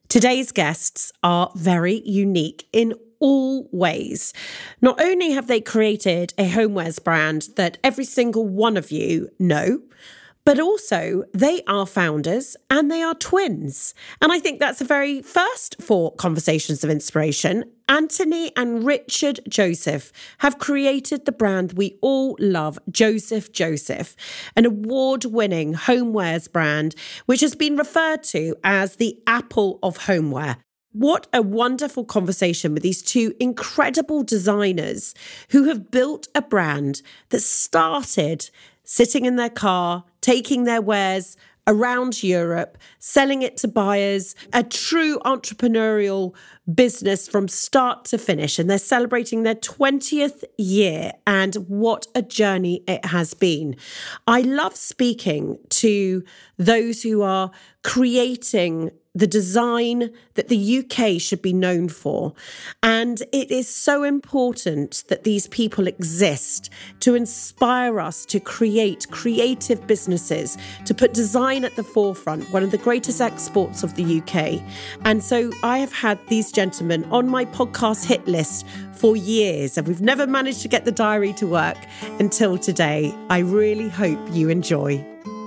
Today's guests are very unique in all ways. Not only have they created a homewares brand that every single one of you know, but also they are founders and they are twins. And I think that's a very first for Conversations of Inspiration. Anthony and Richard Joseph have created the brand we all love, Joseph Joseph, an award-winning homewares brand, which has been referred to as the Apple of homeware. What a wonderful conversation with these two incredible designers who have built a brand that started sitting in their car, taking their wares around Europe, selling it to buyers, a true entrepreneurial business from start to finish. And they're celebrating their 20th year. And what a journey it has been. I love speaking to those who are creating the design that the UK should be known for. And it is so important that these people exist to inspire us to create creative businesses, to put design at the forefront, one of the greatest exports of the UK. And so I have had these gentlemen on my podcast hit list for years, and we've never managed to get the diary to work until today. I really hope you enjoy.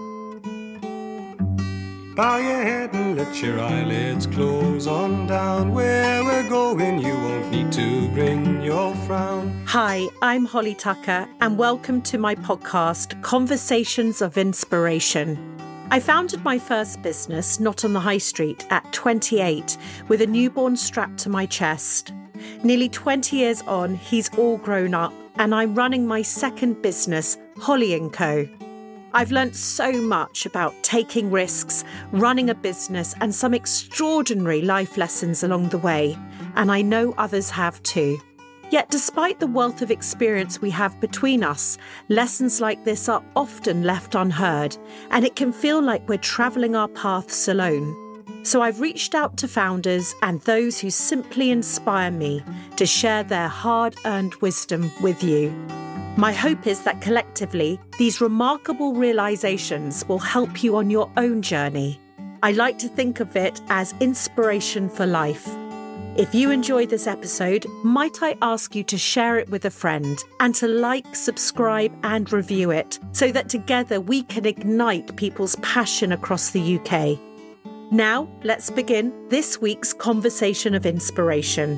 Bow your head and let your eyelids close on down. Where we're going, you won't need to bring your frown. Hi, I'm Holly Tucker, and welcome to my podcast, Conversations of Inspiration. I founded my first business, not on the high street, at 28, with a newborn strapped to my chest. Nearly 20 years on, he's all grown up, and I'm running my second business, Holly & Co. I've learnt so much about taking risks, running a business, and some extraordinary life lessons along the way, and I know others have too. Yet despite the wealth of experience we have between us, lessons like this are often left unheard, and it can feel like we're travelling our paths alone. So I've reached out to founders and those who simply inspire me to share their hard-earned wisdom with you. My hope is that collectively, these remarkable realizations will help you on your own journey. I like to think of it as inspiration for life. If you enjoyed this episode, might I ask you to share it with a friend and to like, subscribe and review it so that together we can ignite people's passion across the UK. Now, let's begin this week's Conversation of Inspiration.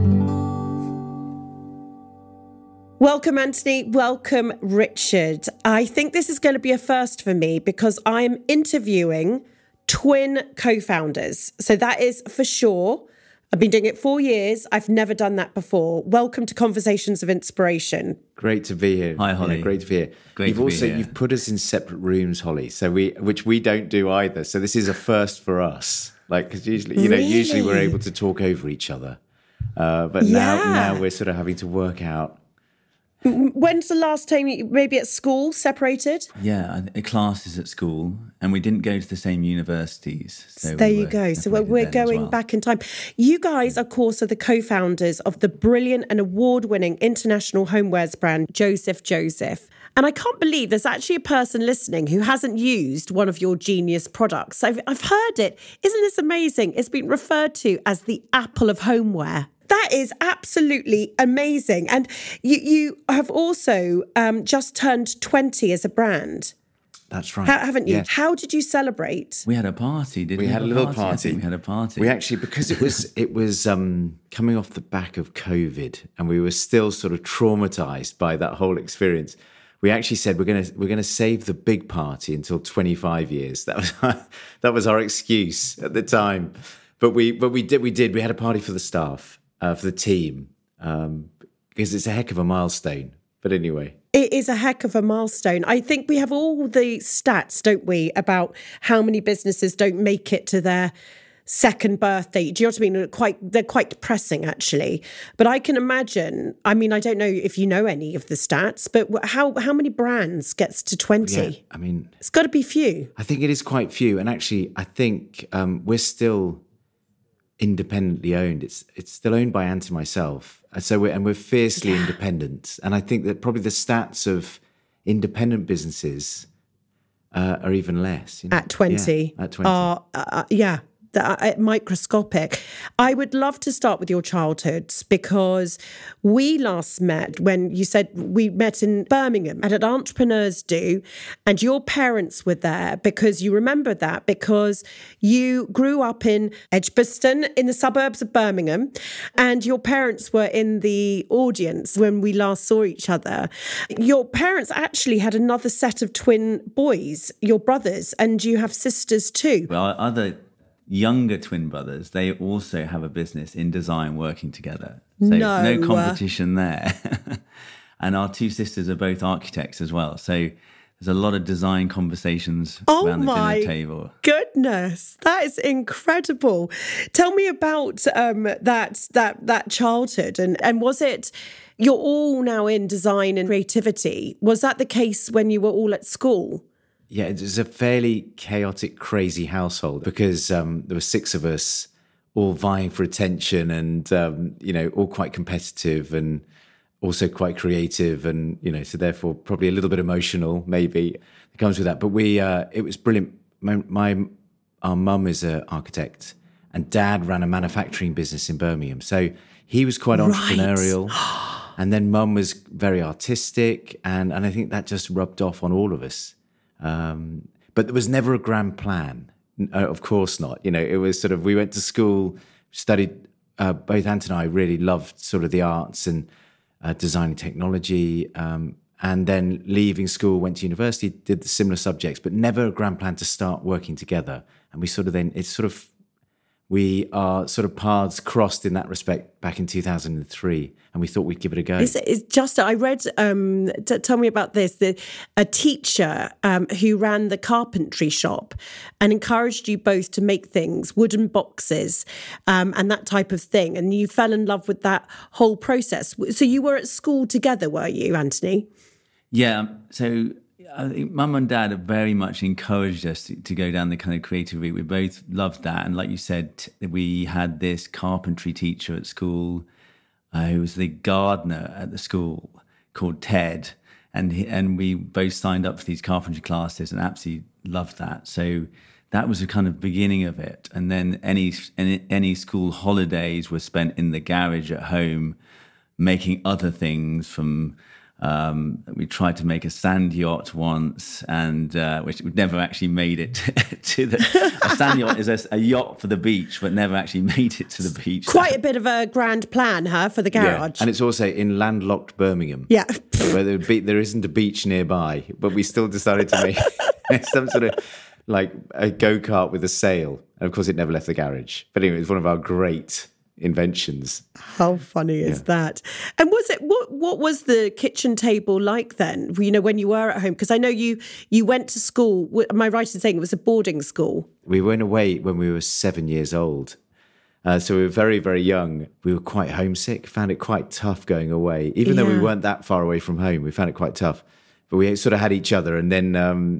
Welcome, Anthony. Welcome, Richard. I think this is going to be a first for me because I am interviewing twin co-founders. So that is for sure. I've been doing it 4 years. I've never done that before. Welcome to Conversations of Inspiration. Great to be here. Hi, Holly. Yeah, great to be here. Great You've put us in separate rooms, Holly. So which we don't do either. So this is a first for us. Because usually, usually we're able to talk over each other. But now we're sort of having to work out. When's the last time maybe at school, separated? Yeah, classes at school, and we didn't go to the same universities. So there you go. So we're going back in time. You guys, of course, are the co-founders of the brilliant and award-winning international homewares brand, Joseph Joseph. And I can't believe there's actually a person listening who hasn't used one of your genius products. I've heard it. Isn't this amazing? It's been referred to as the Apple of homeware. That is absolutely amazing. And you have also just turned 20 as a brand. That's right. Haven't you? Yes. How did you celebrate? We had a party, didn't we? We had a little party. I think we had a party. We actually, because it was coming off the back of COVID, and we were still sort of traumatized by that whole experience. We actually said we're gonna save the big party until 25 years. That was our excuse at the time. But we did. We had a party for the staff. For the team, because it's a heck of a milestone. But anyway. It is a heck of a milestone. I think we have all the stats, don't we, about how many businesses don't make it to their second birthday. Do you know what I mean? They're quite depressing, actually. But I can imagine, I don't know if you know any of the stats, but how many brands gets to 20? Yeah, it's got to be few. I think it is quite few. And actually, I think we're still independently owned. It's still owned by Ant and myself, and so we're fiercely independent. And I think that probably the stats of independent businesses are even less. At 20, at 20, microscopic. I would love to start with your childhoods, because we last met when you said we met in Birmingham at an Entrepreneurs Do, and your parents were there because you remember that because you grew up in Edgbaston in the suburbs of Birmingham, and your parents were in the audience when we last saw each other. Your parents actually had another set of twin boys, your brothers, and you have sisters too. Well, our other younger twin brothers, they also have a business in design working together. So no competition there. And our two sisters are both architects as well. So there's a lot of design conversations around the dinner table. Goodness, that is incredible. Tell me about that childhood, and was it, you're all now in design and creativity. Was that the case when you were all at school? Yeah, it was a fairly chaotic, crazy household because there were 6 of us all vying for attention and, all quite competitive and also quite creative and, so therefore probably a little bit emotional, maybe, that comes with that. But it was brilliant. Our mum is an architect and Dad ran a manufacturing business in Birmingham. So he was quite entrepreneurial. And then Mum was very artistic. And I think that just rubbed off on all of us. But there was never a grand plan. Of course not. It was sort of, we went to school, studied, both Ant and I really loved sort of the arts and design and technology. And then leaving school, went to university, did the similar subjects, but never a grand plan to start working together. And we are sort of paths crossed in that respect back in 2003, and we thought we'd give it a go. It's just, I read, tell me about this, a teacher who ran the carpentry shop and encouraged you both to make things, wooden boxes and that type of thing, and you fell in love with that whole process. So you were at school together, were you, Anthony? Yeah, so I think Mum and Dad have very much encouraged us to go down the kind of creative route. We both loved that. And like you said, we had this carpentry teacher at school who was the gardener at the school called Ted. And we both signed up for these carpentry classes and absolutely loved that. So that was the kind of beginning of it. And then any school holidays were spent in the garage at home making other things from... we tried to make a sand yacht once, and which never actually made it to a sand yacht is a yacht for the beach, but never actually made it to the beach. Quite a bit of a grand plan, for the garage. Yeah. And it's also in landlocked Birmingham. Yeah. Where there isn't a beach nearby, but we still decided to make some sort of like a go-kart with a sail. And of course, it never left the garage. But anyway, it's one of our great inventions. How funny is that? And was it what was the kitchen table like then? When you were at home, because I know you went to school. Am I right in saying it was a boarding school? We went away when we were 7 years old, so we were very, very young. We were quite homesick. Found it quite tough going away, even though we weren't that far away from home. We found it quite tough, but we sort of had each other, and then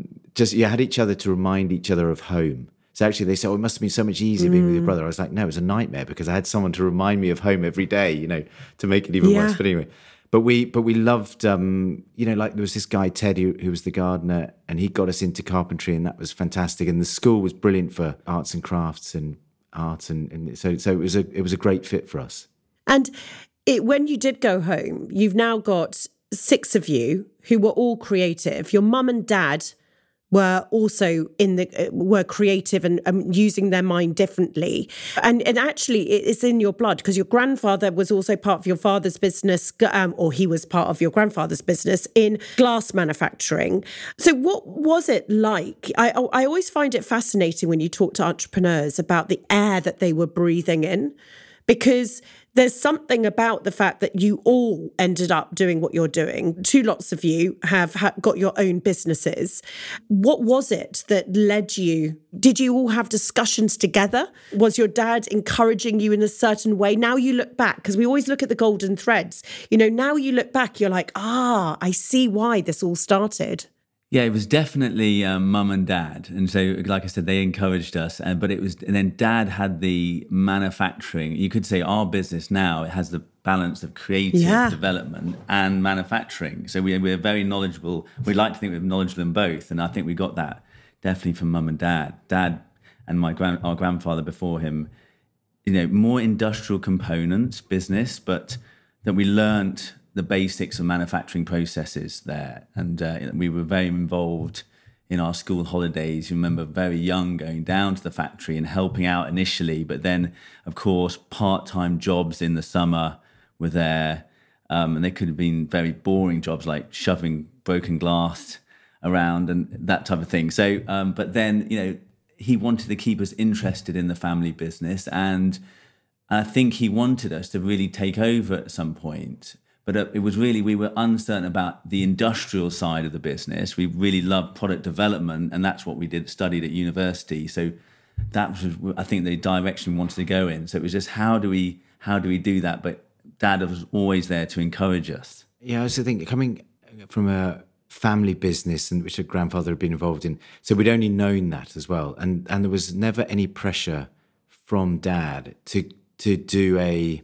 had each other to remind each other of home. So actually they said, it must have been so much easier being with your brother. I was like, no, it was a nightmare because I had someone to remind me of home every day, to make it even worse. But anyway, but we loved, like there was this guy, Ted, who was the gardener, and he got us into carpentry, and that was fantastic. And the school was brilliant for arts and crafts and art. And so it was a great fit for us. And when you did go home, you've now got 6 of you who were all creative. Your mum and dad were also were creative and using their mind differently. And actually it's in your blood because your grandfather was also part of your father's business, or he was part of your grandfather's business in glass manufacturing. So what was it like? I always find it fascinating when you talk to entrepreneurs about the air that they were breathing in, because there's something about the fact that you all ended up doing what you're doing. 2 lots of you have got your own businesses. What was it that led you? Did you all have discussions together? Was your dad encouraging you in a certain way? Now you look back, because we always look at the golden threads. Now you look back, you're like, I see why this all started. Yeah, it was definitely Mum and Dad, and so, like I said, they encouraged us. And then Dad had the manufacturing. You could say our business now, it has the balance of creative development and manufacturing. So we're very knowledgeable. We like to think we're knowledgeable in both, and I think we got that definitely from Mum and Dad. Dad and our grandfather before him, more industrial components business, but that we learnt the basics of manufacturing processes there. And we were very involved in our school holidays. You remember very young going down to the factory and helping out initially, but then, of course, part-time jobs in the summer were there. And they could have been very boring jobs like shoving broken glass around and that type of thing. So, but then, he wanted to keep us interested in the family business. And I think he wanted us to really take over at some point. But it was really, we were uncertain about the industrial side of the business. We really loved product development, and that's what we studied at university. So that was, I think, the direction we wanted to go in. So it was just, how do we do that? But Dad was always there to encourage us. Yeah, I also think coming from a family business, and which a grandfather had been involved in, so we'd only known that as well, and there was never any pressure from Dad to do a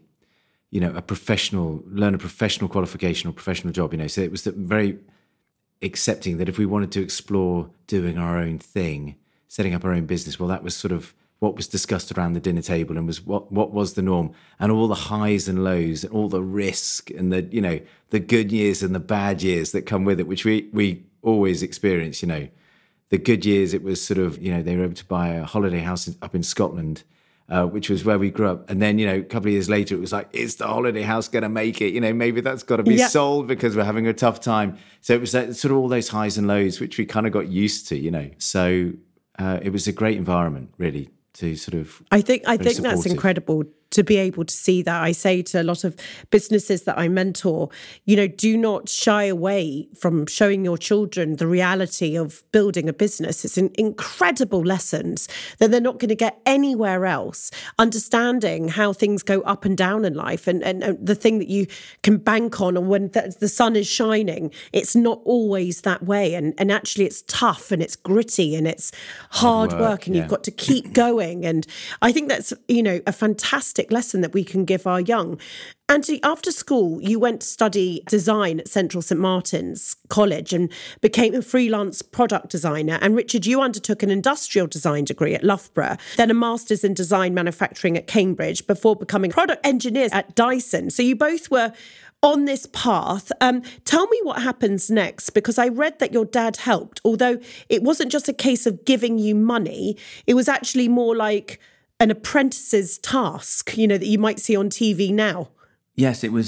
professional qualification or professional job. So it was very accepting that if we wanted to explore doing our own thing, setting up our own business, well, that was sort of what was discussed around the dinner table and was what was the norm, and all the highs and lows and all the risk and the good years and the bad years that come with it, which we always experience. The good years, it was sort of, they were able to buy a holiday house up in Scotland, which was where we grew up. And then, a couple of years later, it was like, is the holiday house going to make it? Maybe that's got to be sold because we're having a tough time. So it was sort of all those highs and lows, which we kind of got used to, So it was a great environment, really, to sort of. I think that's incredible to be able to see that. I say to a lot of businesses that I mentor, do not shy away from showing your children the reality of building a business. It's an incredible lessons that they're not going to get anywhere else. Understanding how things go up and down in life, and the thing that you can bank on, and when the sun is shining, it's not always that way. And actually it's tough and it's gritty and it's hard work and you've got to keep going. And I think that's, a fantastic lesson that we can give our young. Anthony, after school, you went to study design at Central St Martin's College and became a freelance product designer. And Richard, you undertook an industrial design degree at Loughborough, then a master's in design manufacturing at Cambridge before becoming product engineers at Dyson. So you both were on this path. Tell me what happens next, because I read that your dad helped, although it wasn't just a case of giving you money. It was actually more like an apprentice's task, that you might see on TV now. Yes, it was.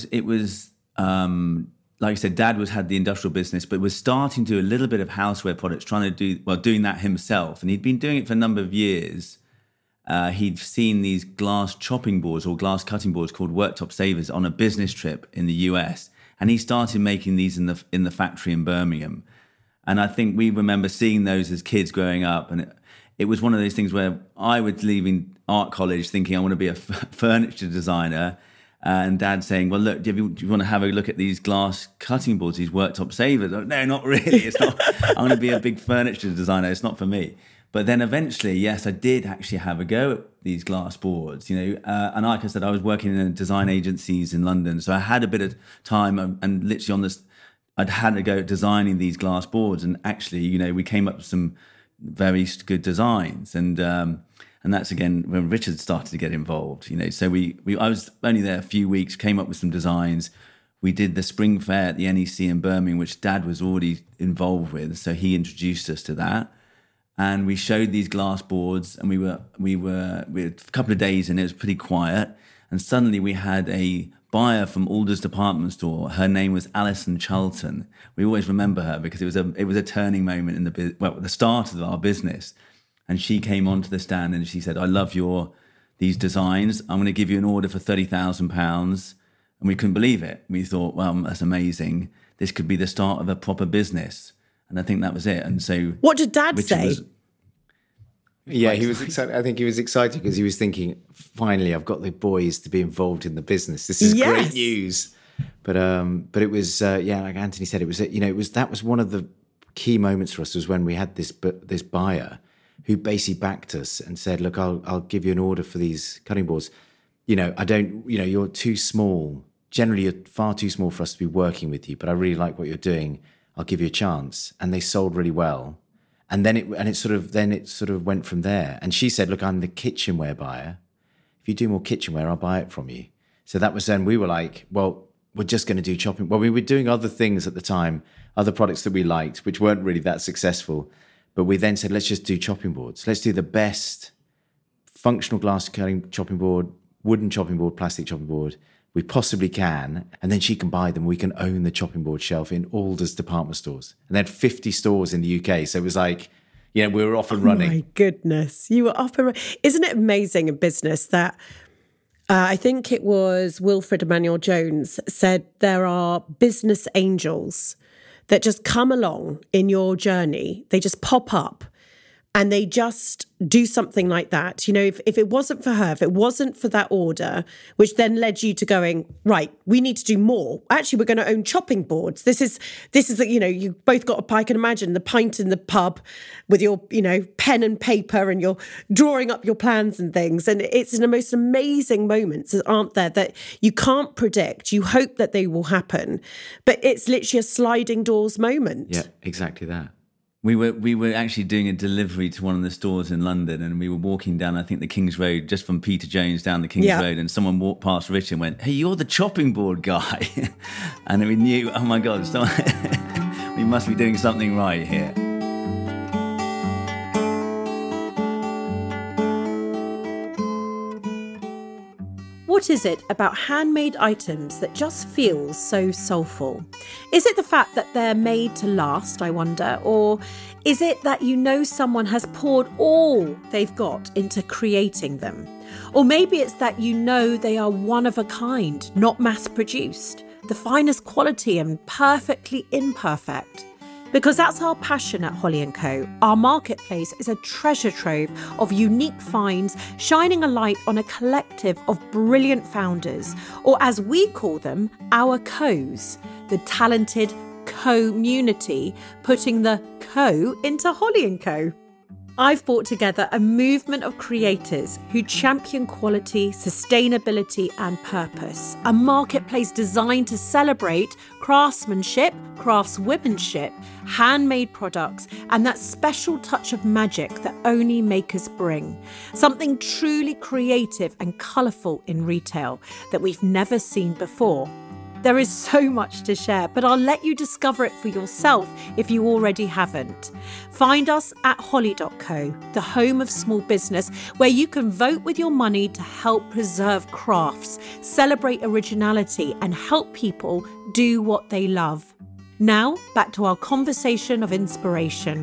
Like I said, Dad had the industrial business, but was starting to do a little bit of houseware products, doing that himself. And he'd been doing it for a number of years. He'd seen these glass chopping boards or glass cutting boards called worktop savers on a business trip in the US. And he started making these in the factory in Birmingham. And I think we remember seeing those as kids growing up. And it was one of those things where I was leaving art college thinking I want to be a furniture designer, and Dad saying, well, look, do you want to have a look at these glass cutting boards, these worktop savers? No, not really. It's not. I'm going to be a big furniture designer. It's not for me. But then eventually, yes, I did actually have a go at these glass boards, and like I said, I was working in design agencies in London. So I had a bit of time and literally on this, I'd had a go at designing these glass boards. And actually, we came up with some very good designs, and that's again when Richard started to get involved. So I was only there a few weeks, came up with some designs. We did the spring fair at the NEC in Birmingham, which Dad was already involved with, so he introduced us to that, and we showed these glass boards, and we were a couple of days, and it was pretty quiet, and suddenly we had a buyer from Alder's department store. Her name was Alison Charlton. We always remember her because it was a turning moment in the start of our business. And she came onto the stand and she said, I love these designs. I'm going to give you an order for £30,000. And we couldn't believe it. We thought, well, that's amazing. This could be the start of a proper business. And I think that was it. And so what did Dad say? He was excited. I think he was excited because he was thinking, finally, I've got the boys to be involved in the business. This is great news. But it was, like Anthony said, that was one of the key moments for us, was when we had this buyer who basically backed us and said, look, I'll give you an order for these cutting boards. You're too small. Generally, you're far too small for us to be working with you, but I really like what you're doing. I'll give you a chance. And they sold really well. And then it sort of went from there. And she said, look, I'm the kitchenware buyer. If you do more kitchenware, I'll buy it from you. So that was then we were like, well, we're just going to do chopping. Well, we were doing other things at the time, other products that we liked, which weren't really that successful. But we then said, let's just do chopping boards. Let's do the best functional glass cutting chopping board, wooden chopping board, plastic chopping board we possibly can. And then she can buy them. We can own the chopping board shelf in Alder's department stores. And they had 50 stores in the UK. So it was like, we were off and running. Oh my goodness. You were up and running. Isn't it amazing in business that I think it was Wilfred Emmanuel Jones said there are business angels that just come along in your journey. They just pop up and they just do something like that. If it wasn't for her, if it wasn't for that order, which then led you to going, right, we need to do more. Actually, we're going to own chopping boards. This is you both got I can imagine the pint in the pub with your, pen and paper and you're drawing up your plans and things. And it's in the most amazing moments, aren't there, that you can't predict. You hope that they will happen, but it's literally a sliding doors moment. Yeah, exactly that. We were actually doing a delivery to one of the stores in London, and we were walking down, I think, the King's Road, just from Peter Jones down the King's Road, and someone walked past Richard and went, "Hey, you're the chopping board guy." And we knew, oh my God, we must be doing something right here. What is it about handmade items that just feels so soulful? Is it the fact that they're made to last, I wonder? Or is it that someone has poured all they've got into creating them? Or maybe it's that they are one of a kind, not mass-produced, the finest quality and perfectly imperfect. Because that's our passion at Holly & Co. Our marketplace is a treasure trove of unique finds, shining a light on a collective of brilliant founders, or as we call them, our co's, the talented community, putting the co into Holly & Co. I've brought together a movement of creators who champion quality, sustainability and purpose. A marketplace designed to celebrate craftsmanship, craftswomanship, handmade products and that special touch of magic that only makers bring. Something truly creative and colourful in retail that we've never seen before. There is so much to share, but I'll let you discover it for yourself if you already haven't. Find us at holly.co, the home of small business, where you can vote with your money to help preserve crafts, celebrate originality, and help people do what they love. Now, back to our conversation of inspiration.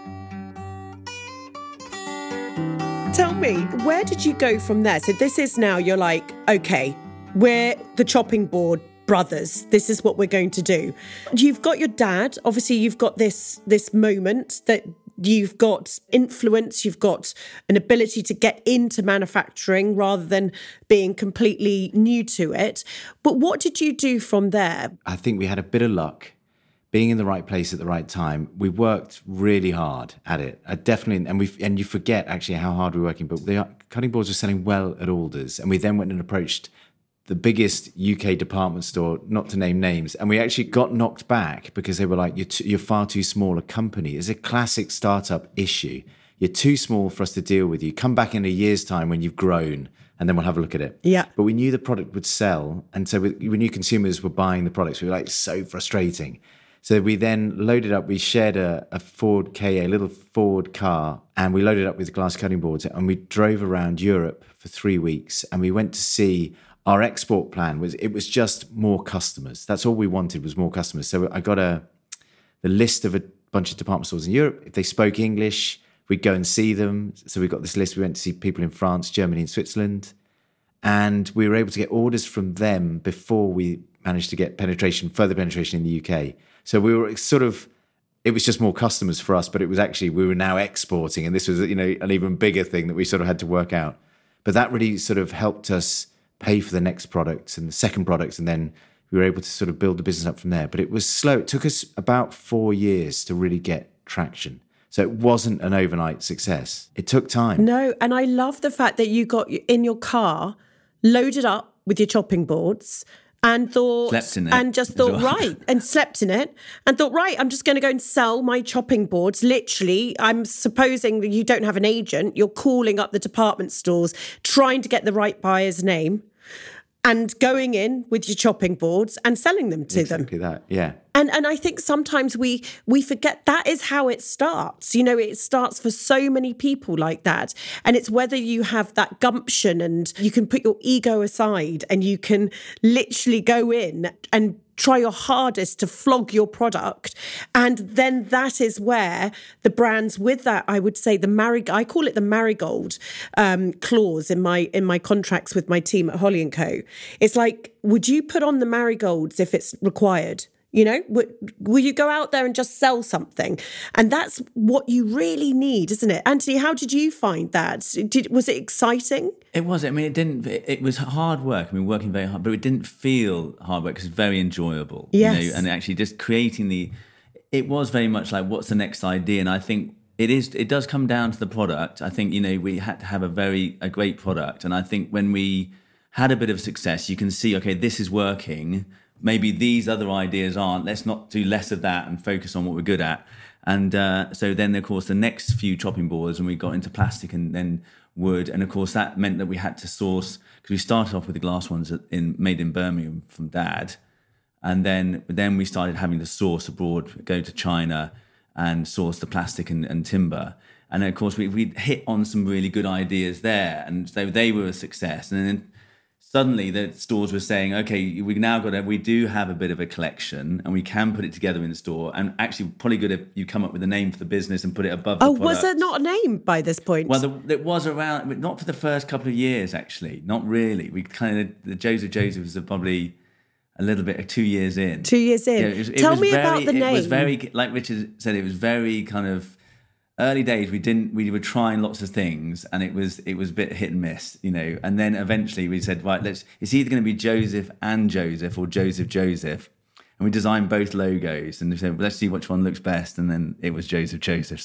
Tell me, where did you go from there? So this is now, you're like, okay, we're the chopping board brothers. This is what we're going to do. You've got your dad. Obviously, you've got this moment that you've got influence. You've got an ability to get into manufacturing rather than being completely new to it. But what did you do from there? I think we had a bit of luck. Being in the right place at the right time. We worked really hard at it. Definitely, and you forget actually how hard we're working. But the cutting boards were selling well at Alder's, and we then went and approached the biggest UK department store, not to name names, and we actually got knocked back because they were like, "You're far too small a company." It's a classic startup issue. You're too small for us to deal with you. Come back in a year's time when you've grown, and then we'll have a look at it. Yeah. But we knew the product would sell, and so we knew consumers were buying the products. We were like, so frustrating. So we then loaded up, we shared a Ford Ka, a little Ford car, and we loaded up with glass cutting boards, and we drove around Europe for 3 weeks, and we went to see. Our export plan was just more customers. That's all we wanted was more customers. So I got the list of a bunch of department stores in Europe. If they spoke English, we'd go and see them. So we got this list. We went to see people in France, Germany, and Switzerland. And we were able to get orders from them before we managed to get further penetration in the UK. So we were it was just more customers for us, but it was actually, we were now exporting. And this was, an even bigger thing that we sort of had to work out. But that really sort of helped us pay for the next products and the second products, and then we were able to sort of build the business up from there. But it was slow. It took us about 4 years to really get traction. So it wasn't an overnight success. It took time. No, and I love the fact that you got in your car, loaded up with your chopping boards, and thought, slept in it and just thought, as well. right, and slept in it and thought, right, I'm just going to go and sell my chopping boards. Literally, I'm supposing that you don't have an agent. You're calling up the department stores, trying to get the right buyer's name and going in with your chopping boards and selling them to them. Exactly that, yeah. And I think sometimes we forget that is how it starts. You know, it starts for so many people like that. And it's whether you have that gumption and you can put your ego aside and you can literally go in and try your hardest to flog your product. And then that is where the brands with that, I would say I call it the marigold clause in my contracts with my team at Holly & Co. It's like, would you put on the marigolds if it's required? You know, will you go out there and just sell something? And that's what you really need, isn't it? Anthony, how did you find that? Was it exciting? It was. I mean, it was hard work. I mean, working very hard, but it didn't feel hard work because it's very enjoyable. Yes. You know, and actually just creating it was very much like, what's the next idea? And I think it does come down to the product. I think, you know, we had to have a great product. And I think when we had a bit of success, you can see, okay, this is working. Maybe these other ideas aren't. Let's not do less of that and focus on what we're good at. And so then, of course, the next few chopping boards, and we got into plastic and then wood. And, of course, that meant that we had to source, because we started off with the glass ones made in Birmingham from Dad. And then we started having to source abroad, go to China and source the plastic and timber. And, then, of course, we hit on some really good ideas there. And so they were a success. And then suddenly the stores were saying, okay, we do have a bit of a collection and we can put it together in the store. And actually probably good if you come up with a name for the business and put it above the product. Was there not a name by this point? Well, it was around, but not for the first couple of years, actually. Not really. We the Joseph was probably a little bit 2 years in. 2 years in. Yeah, Tell me about the name. It was very, like Richard said, it was very kind of early days. We were trying lots of things, and it was a bit hit and miss, you know. And then eventually we said, right, it's either going to be Joseph and Joseph or Joseph. And we designed both logos, and we said, well, let's see which one looks best. And then it was Joseph.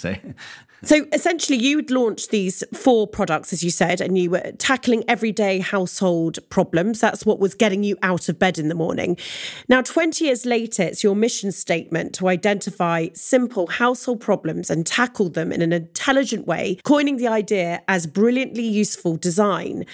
So essentially, you would launch these 4 products, as you said, and you were tackling everyday household problems. That's what was getting you out of bed in the morning. Now, 20 years later, it's your mission statement to identify simple household problems and tackle them in an intelligent way, coining the idea as brilliantly useful design.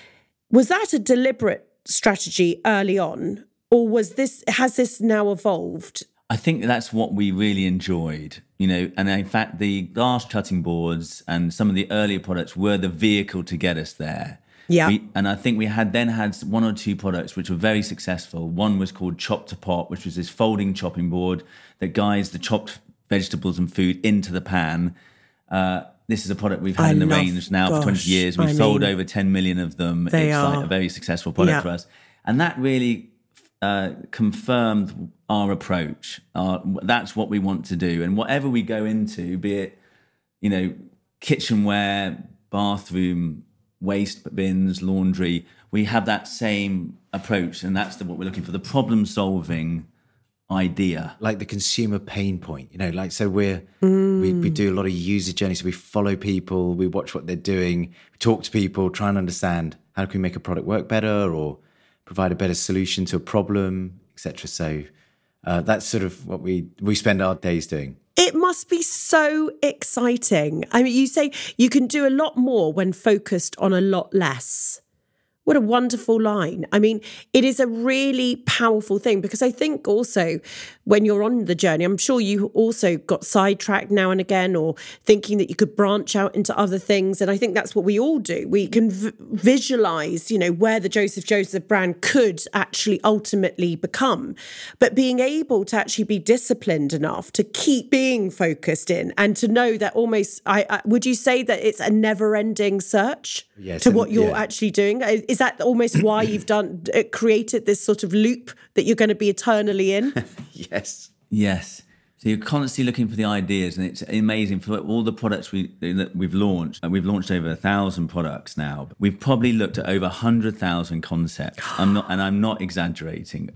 Was that a deliberate strategy early on? Or has this now evolved? I think that's what we really enjoyed, you know, and in fact, the glass cutting boards and some of the earlier products were the vehicle to get us there. Yeah. And I think we had 1 or 2 products which were very successful. One was called Chop to Pot, which was this folding chopping board that guides the chopped vegetables and food into the pan. This is a product we've had in the range now for 20 years. We've sold over 10 million of them. It's like a very successful product for us. And that really confirmed our approach. That's what we want to do. And whatever we go into, be it, you know, kitchenware, bathroom, waste bins, laundry, we have that same approach. And that's what we're looking for, the problem-solving idea. Like the consumer pain point, you know, like, so we do a lot of user journeys. So we follow people, we watch what they're doing, we talk to people, try and understand how can we make a product work better or provide a better solution to a problem, etc. So that's sort of what we spend our days doing. It must be so exciting. I mean, you say you can do a lot more when focused on a lot less. What a wonderful line. I mean, it is a really powerful thing because I think also when you're on the journey, I'm sure you also got sidetracked now and again or thinking that you could branch out into other things. And I think that's what we all do. We can visualize, you know, where the Joseph brand could actually ultimately become. But being able to actually be disciplined enough to keep being focused in and to know that almost, would you say that it's a never-ending search to what you're actually doing? Is that almost why you've created this sort of loop that you're going to be eternally in? Yes. So you're constantly looking for the ideas, and it's amazing for all the products that we've launched. We've launched over 1,000 products now. We've probably looked at over 100,000 concepts. I'm not exaggerating.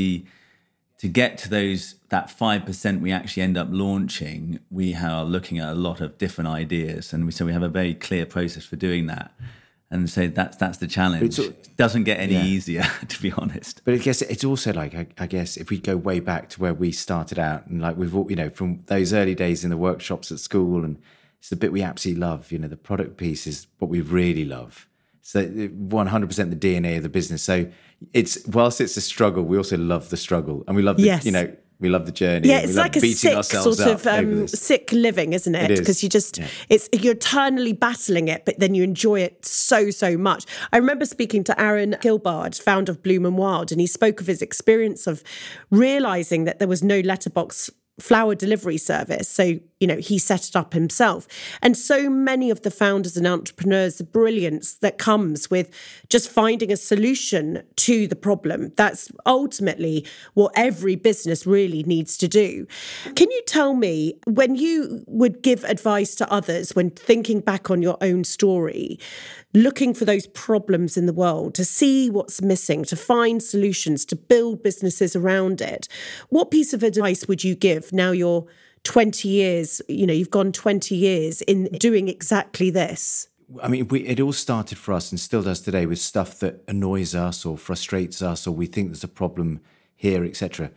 To get to that 5% we actually end up launching, we are looking at a lot of different ideas, and so we have a very clear process for doing that. And so that's the challenge. It doesn't get any easier, to be honest. But I guess it's also like, I guess if we go way back to where we started out, and like we've all, from those early days in the workshops at school, and it's the bit we absolutely love, the product piece is what we really love. So 100% the DNA of the business. So whilst it's a struggle, we also love the struggle, and we love the, we love the journey. Yeah, it's like a sick sort of sick living, isn't it? Because you just, you're eternally battling it, but then you enjoy it so much. I remember speaking to Aaron Gilbard, founder of Bloom and Wild, and he spoke of his experience of realising that there was no letterbox flower delivery service. So, he set it up himself. And so many of the founders and entrepreneurs, the brilliance that comes with just finding a solution to the problem. That's ultimately what every business really needs to do. Can you tell me, when you would give advice to others, when thinking back on your own story, looking for those problems in the world, to see what's missing, to find solutions, to build businesses around it, what piece of advice would you give now you're 20 years, you've gone 20 years in doing exactly this? I mean, it all started for us, and still does today, with stuff that annoys us or frustrates us, or we think there's a problem here, etc.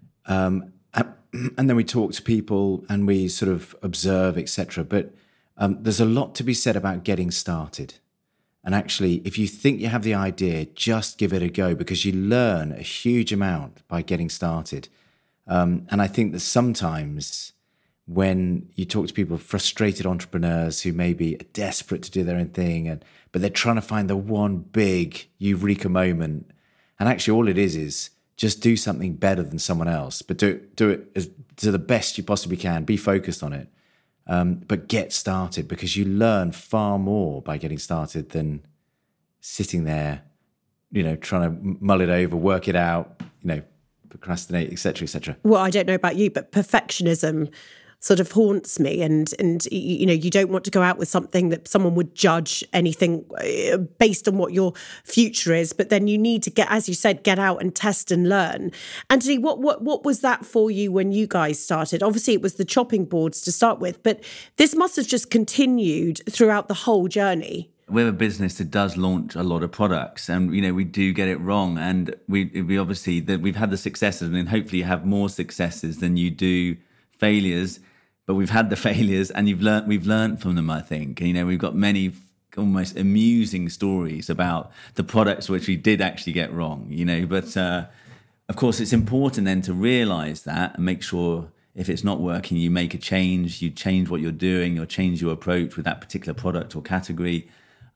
And then we talk to people and we sort of observe, etc. But there's a lot to be said about getting started. And actually, if you think you have the idea, just give it a go, because you learn a huge amount by getting started. And I think that sometimes when you talk to people, frustrated entrepreneurs who maybe are desperate to do their own thing, but they're trying to find the one big eureka moment, and actually all it is just do something better than someone else, but do it to the best you possibly can. Be focused on it, but get started, because you learn far more by getting started than sitting there, trying to mull it over, work it out, procrastinate, etc., etc. Well, I don't know about you, but perfectionism sort of haunts me, and you don't want to go out with something that someone would judge anything based on what your future is, but then you need to get, as you said, get out and test and learn. Anthony, what was that for you when you guys started? Obviously it was the chopping boards to start with, but this must have just continued throughout the whole journey. We're a business that does launch a lot of products, and we do get it wrong, and we obviously we've had the successes, and hopefully you have more successes than you do failures. But we've had the failures, and we've learned from them, I think. And, we've got many almost amusing stories about the products which we did actually get wrong. But of course it's important then to realise that and make sure, if it's not working, you make a change, you change what you're doing, or change your approach with that particular product or category.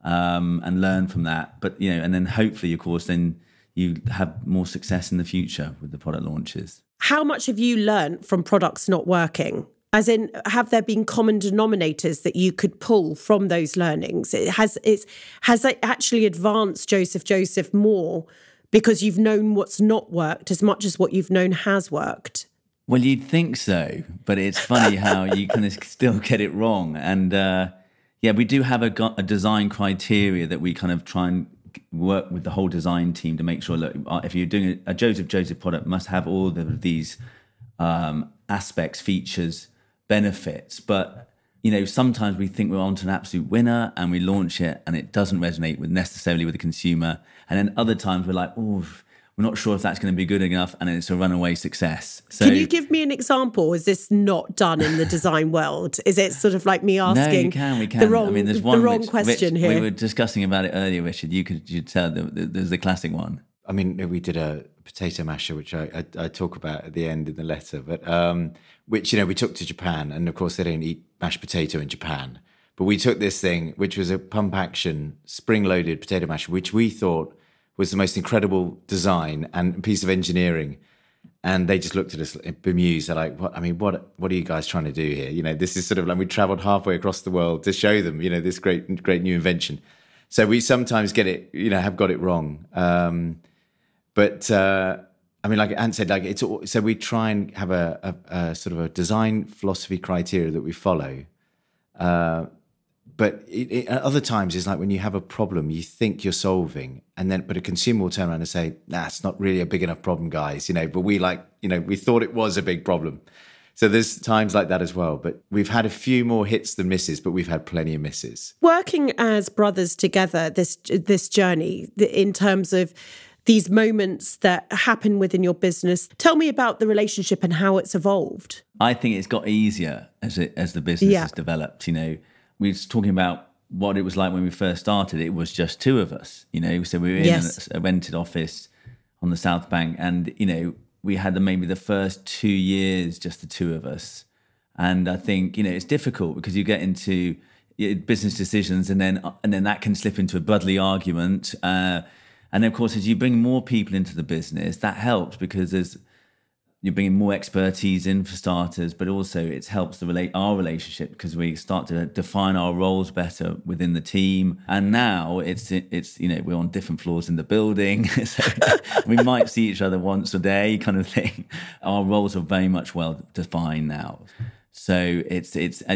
And learn from that. But, and then hopefully, of course, then you have more success in the future with the product launches. How much have you learned from products not working? As in, have there been common denominators that you could pull from those learnings? Has it actually advanced Joseph more because you've known what's not worked as much as what you've known has worked? Well, you'd think so, but it's funny how you kind of still get it wrong. And we do have a design criteria that we kind of try and work with the whole design team to make sure, look, if you're doing a Joseph product, must have all of these aspects, features, benefits. But, sometimes we think we're onto an absolute winner and we launch it and it doesn't resonate necessarily with the consumer. And then other times we're like, oh, we're not sure if that's going to be good enough, and it's a runaway success. So, can you give me an example? Is this not done in the design world? Is it sort of like me asking? No, we can. The wrong, there's one the wrong question here. We were discussing about it earlier, Richard. You'd tell there's the classic one. I mean, we did a potato masher, which I talk about at the end in the letter, but which we took to Japan, and of course they don't eat mashed potato in Japan. But we took this thing, which was a pump action spring-loaded potato masher, which we thought was the most incredible design and piece of engineering, and they just looked at us bemused. They're like, "What? I mean, what are you guys trying to do here? This is sort of like we travelled halfway across the world to show them, this great new invention." So we sometimes get it, have got it wrong. But I mean, like Ant said, so we try and have a sort of a design philosophy criteria that we follow. But at other times, it's like when you have a problem you think you're solving, but a consumer will turn around and say, "Nah, it's not really a big enough problem, guys." But we we thought it was a big problem. So there's times like that as well. But we've had a few more hits than misses, but we've had plenty of misses. Working as brothers together, this journey in terms of these moments that happen within your business. Tell me about the relationship and how it's evolved. I think it's got easier as the business has developed. You know, we were talking about what it was like when we first started. It was just two of us, you know, so we were in a rented office on the South Bank, and, you know, we had maybe the first 2 years just the two of us. And I think, you know, it's difficult because you get into business decisions and then that can slip into a brotherly argument. And of course, as you bring more people into the business, that helps because you're bringing more expertise in for starters, but also it helps our relationship because we start to define our roles better within the team. And now it's you know, we're on different floors in the building, so we might see each other once a day, kind of thing. Our roles are very much well defined now. So it's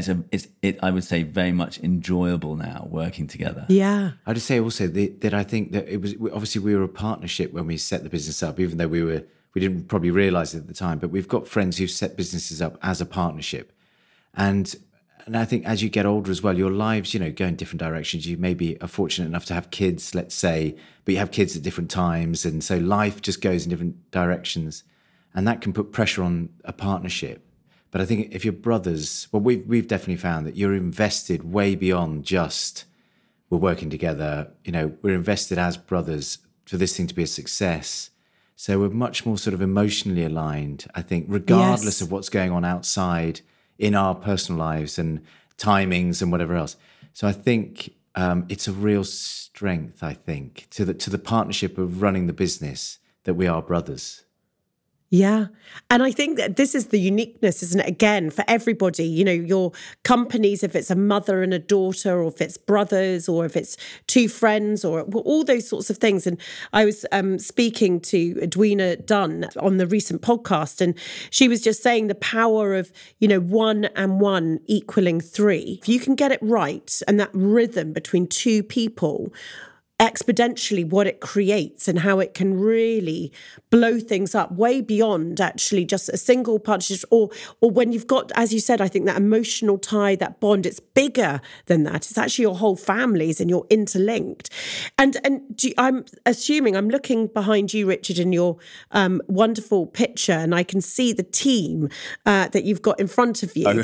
I would say very much enjoyable now working together. Yeah. I would say also that I think that it was obviously we were a partnership when we set the business up, even though we didn't probably realize it at the time. But we've got friends who've set businesses up as a partnership, and I think as you get older as well, your lives, you know, go in different directions. You maybe are fortunate enough to have kids, let's say, but you have kids at different times, and so life just goes in different directions, and that can put pressure on a partnership. But I think if you're brothers, well, we've definitely found that you're invested way beyond just we're working together. You know, we're invested as brothers for this thing to be a success. So we're much more sort of emotionally aligned, I think, regardless of what's going on outside in our personal lives and timings and whatever else. So I think it's a real strength, I think, to the partnership of running the business that we are brothers. Yeah. And I think that this is the uniqueness, isn't it? Again, for everybody, you know, your companies, if it's a mother and a daughter, or if it's brothers, or if it's two friends, or all those sorts of things. And I was speaking to Edwina Dunn on the recent podcast, and she was just saying the power of, you know, 1 and 1 equaling 3. If you can get it right, and that rhythm between two people, exponentially what it creates and how it can really blow things up way beyond actually just a single partnership, or when you've got, as you said, I think that emotional tie, that bond, it's bigger than that. It's actually your whole families and you're interlinked. And I'm assuming, I'm looking behind you, Richard, in your wonderful picture, and I can see the team that you've got in front of you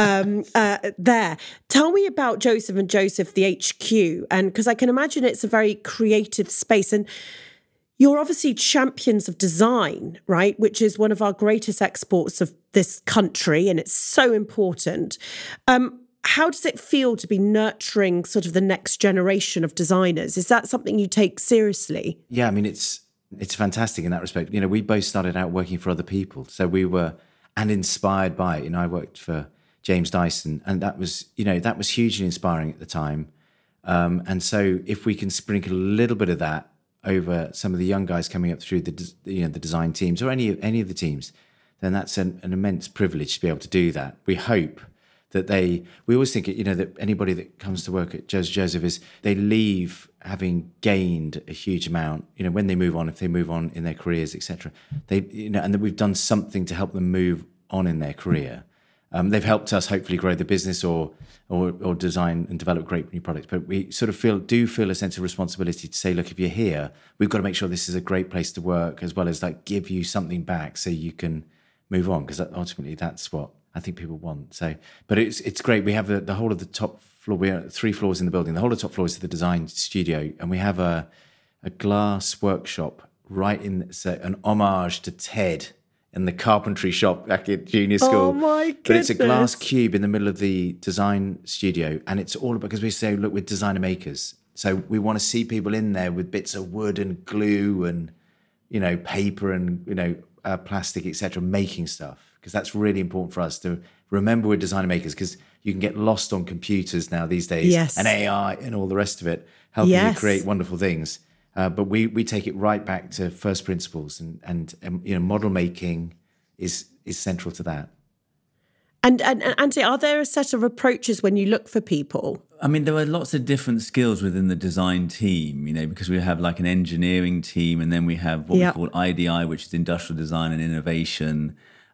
there. Tell me about Joseph and Joseph, the HQ, and because I can imagine it's a very creative space, and you're obviously champions of design, right? Which is one of our greatest exports of this country, and it's so important. How does it feel to be nurturing sort of the next generation of designers? Is that something you take seriously? Yeah, I mean, it's fantastic in that respect. You know, we both started out working for other people, so we were and inspired by it. You know, I worked for James Dyson, and that was hugely inspiring at the time. And so if we can sprinkle a little bit of that over some of the young guys coming up through the design teams or any of the teams, then that's an immense privilege to be able to do that. We hope that we always think, you know, that anybody that comes to work at Joseph is they leave having gained a huge amount, you know, when they move on, if they move on in their careers, etc. And that we've done something to help them move on in their career. They've helped us hopefully grow the business or design and develop great new products. But we sort of feel a sense of responsibility to say, look, if you're here, we've got to make sure this is a great place to work, as well as like give you something back so you can move on, because ultimately that's what I think people want. So, but it's great. We have the whole of the top floor. We have 3 floors in the building. The whole of the top floor is the design studio, and we have a glass workshop right in, so an homage to Ted in the carpentry shop back at junior school. Oh my goodness. But it's a glass cube in the middle of the design studio, and it's all because we say, look, we're designer makers. So we want to see people in there with bits of wood and glue and, you know, paper and, you know, plastic, etc., making stuff, because that's really important for us to remember we're designer makers, because you can get lost on computers now these days, and AI and all the rest of it, helping you create wonderful things. But we take it right back to first principles, and you know, model making is central to that. And Anthony, are there a set of approaches when you look for people? I mean, there are lots of different skills within the design team, you know, because we have like an engineering team, and then we have what we call IDI, which is industrial design and innovation.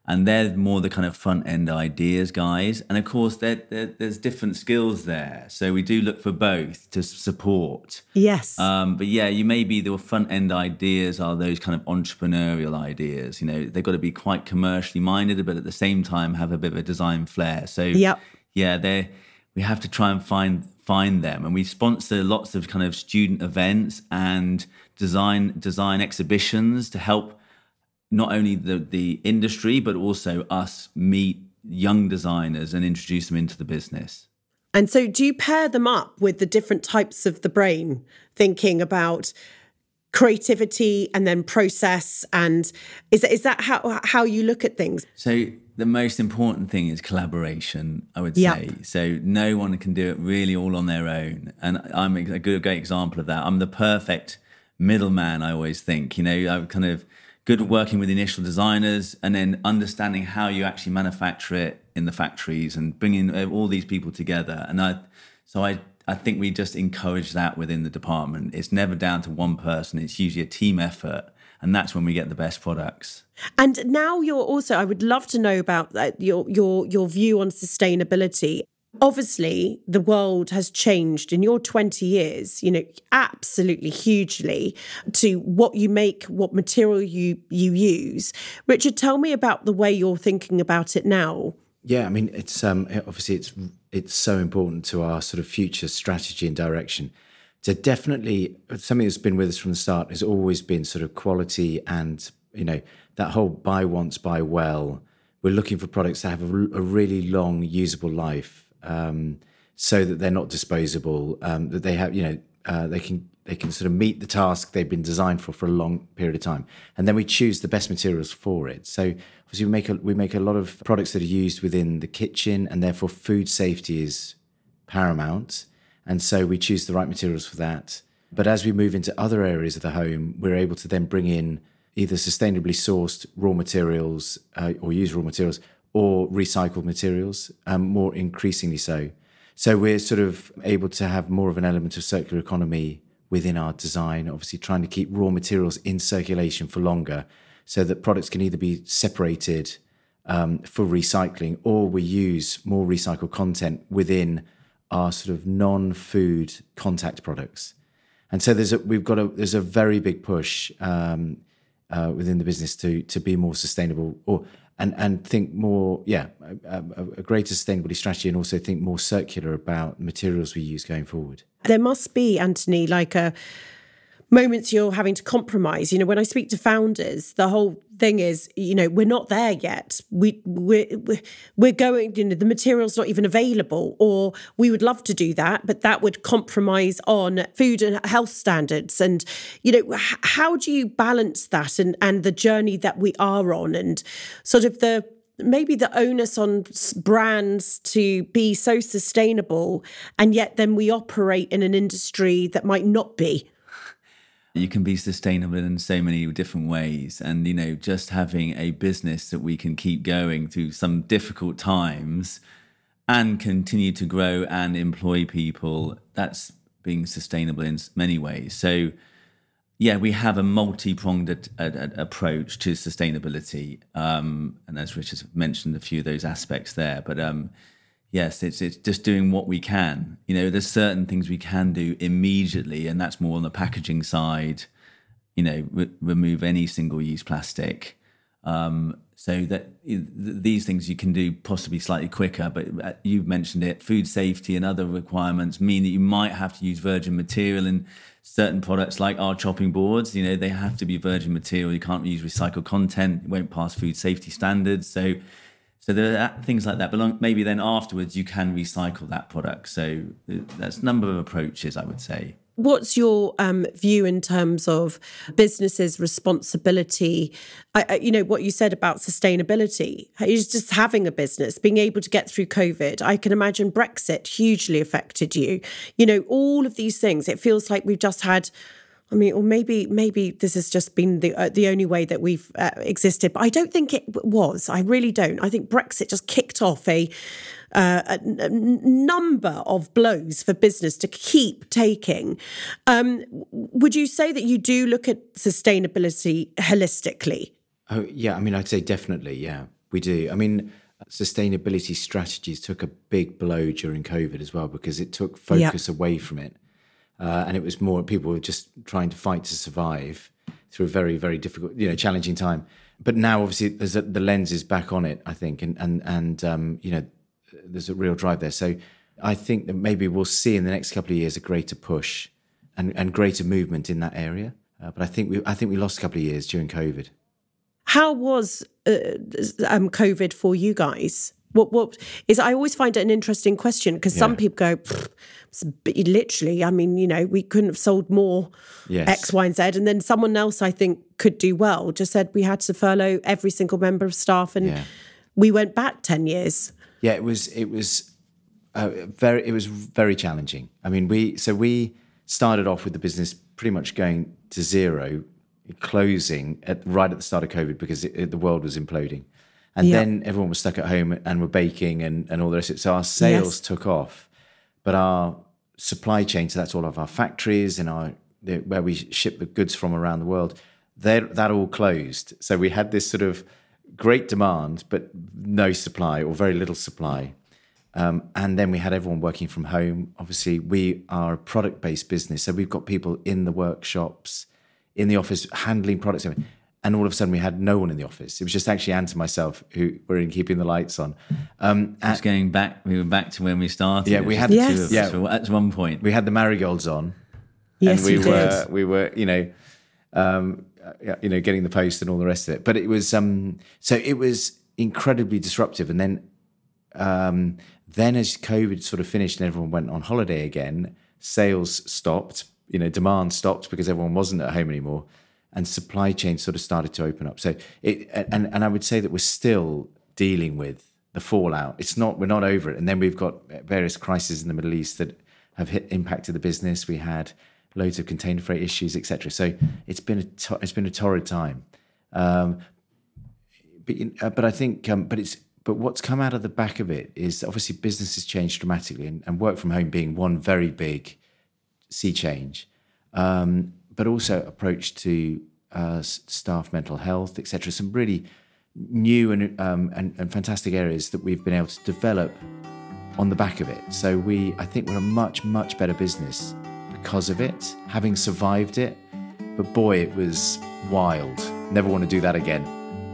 And they're more the kind of front end ideas guys. And of course, there's different skills there. So we do look for both to support. Yes. But yeah, you maybe the front end ideas are those kind of entrepreneurial ideas. You know, they've got to be quite commercially minded, but at the same time have a bit of a design flair. So yeah, we have to try and find them. And we sponsor lots of kind of student events and design exhibitions to help not only the industry, but also us meet young designers and introduce them into the business. And so do you pair them up with the different types of the brain, thinking about creativity and then process? And is that how you look at things? So the most important thing is collaboration, I would say. So no one can do it really all on their own. And I'm a great example of that. I'm the perfect middleman, I always think. You know, I'm kind of good at working with initial designers and then understanding how you actually manufacture it in the factories and bringing all these people together. And I think we just encourage that within the department. It's never down to one person. It's usually a team effort. And that's when we get the best products. And now I would love to know about your view on sustainability. Obviously, the world has changed in your 20 years, you know, absolutely hugely, to what you make, what material you use. Richard, tell me about the way you're thinking about it now. Yeah, I mean, it's obviously it's so important to our sort of future strategy and direction. So definitely something that's been with us from the start has always been sort of quality and, you know, that whole buy once, buy well. We're looking for products that have a really long usable life. So that they're not disposable, that they have, you know, they can sort of meet the task they've been designed for a long period of time, and then we choose the best materials for it. So obviously we make a lot of products that are used within the kitchen, and therefore food safety is paramount, and so we choose the right materials for that. But as we move into other areas of the home, we're able to then bring in either sustainably sourced raw materials or use raw materials, or recycled materials, more increasingly so. So we're sort of able to have more of an element of circular economy within our design, obviously trying to keep raw materials in circulation for longer so that products can either be separated for recycling, or we use more recycled content within our sort of non-food contact products. And so there's a very big push within the business to be more sustainable, and think more, a greater sustainability strategy, and also think more circular about materials we use going forward. There must be, Anthony, like moments you're having to compromise. You know, when I speak to founders, the whole thing is, you know, we're not there yet. We're going, you know, the material's not even available, or we would love to do that, but that would compromise on food and health standards. And, you know, how do you balance that and the journey that we are on, and sort of maybe the onus on brands to be so sustainable, and yet then we operate in an industry that might not be? You can be sustainable in so many different ways. And, you know, just having a business that we can keep going through some difficult times and continue to grow and employ people, that's being sustainable in many ways. So, yeah, we have a multi-pronged approach to sustainability. And as Richard mentioned, a few of those aspects there. But yes, it's just doing what we can. You know, there's certain things we can do immediately, and that's more on the packaging side. You know, remove any single-use plastic. So that these things you can do possibly slightly quicker. But you've mentioned it, food safety and other requirements mean that you might have to use virgin material in certain products, like our chopping boards. You know, they have to be virgin material. You can't use recycled content. It won't pass food safety standards. So there are things like that, but maybe then afterwards you can recycle that product. So that's a number of approaches, I would say. What's your view in terms of businesses' responsibility? You know, what you said about sustainability, is just having a business, being able to get through COVID. I can imagine Brexit hugely affected you. You know, all of these things, it feels like we've just had, I mean, or maybe this has just been the only way that we've existed. But I don't think it was. I really don't. I think Brexit just kicked off a number of blows for business to keep taking. Would you say that you do look at sustainability holistically? Oh, yeah. I mean, I'd say definitely, yeah. We do. I mean, sustainability strategies took a big blow during COVID as well, because it took focus away from it. And it was more, people were just trying to fight to survive through a very, very difficult, challenging time. But now, obviously, the lens is back on it, I think, and there's a real drive there. So I think that maybe we'll see in the next couple of years a greater push and greater movement in that area. But I think we lost a couple of years during COVID. How was COVID for you guys? What is? I always find it an interesting question, because some people go, literally, I mean, we couldn't have sold more X, Y, and Z. And then someone else, I think, could do well, just said we had to furlough every single member of staff, and we went back 10 years. Yeah, it was very challenging. I mean, we started off with the business pretty much going to zero, closing right at the start of COVID, because the world was imploding. And then everyone was stuck at home and were baking and all the rest of it. So our sales took off, but our supply chain, so that's all of our factories and where we ship the goods from around the world, that all closed. So we had this sort of great demand, but no supply, or very little supply. And then we had everyone working from home. Obviously, we are a product-based business, so we've got people in the workshops, in the office, handling products. And all of a sudden, we had no one in the office. It was just actually Ant and myself who were in keeping the lights on. Just going back, we were back to when we started. Yeah, we had the two of us at one point. We had the marigolds on. Yes, and we were, getting the post and all the rest of it. But it was so it was incredibly disruptive. And then as COVID sort of finished and everyone went on holiday again, sales stopped. Demand stopped because everyone wasn't at home anymore. And supply chain sort of started to open up. So and I would say that we're still dealing with the fallout. We're not over it. And then we've got various crises in the Middle East that have impacted the business. We had loads of container freight issues, etc. So it's been a torrid time. But I think but what's come out of the back of it is obviously business has changed dramatically, and work from home being one very big sea change. But also approach to staff mental health, etc. Some really new and fantastic areas that we've been able to develop on the back of it. So I think we're a much, much better business because of it, having survived it. But boy, it was wild. Never want to do that again.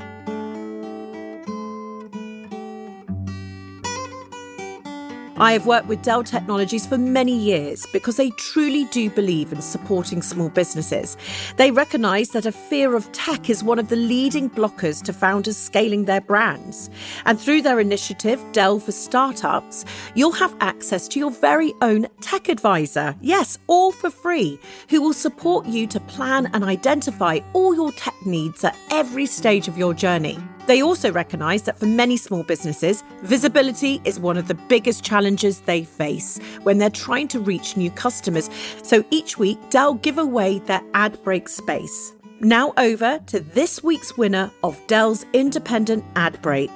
I have worked with Dell Technologies for many years because they truly do believe in supporting small businesses. They recognise that a fear of tech is one of the leading blockers to founders scaling their brands. And through their initiative, Dell for Startups, you'll have access to your very own tech advisor. Yes, all for free, who will support you to plan and identify all your tech needs at every stage of your journey. They also recognise that for many small businesses, visibility is one of the biggest challenges they face when they're trying to reach new customers. So each week, Dell give away their ad break space. Now over to this week's winner of Dell's Independent Ad Break.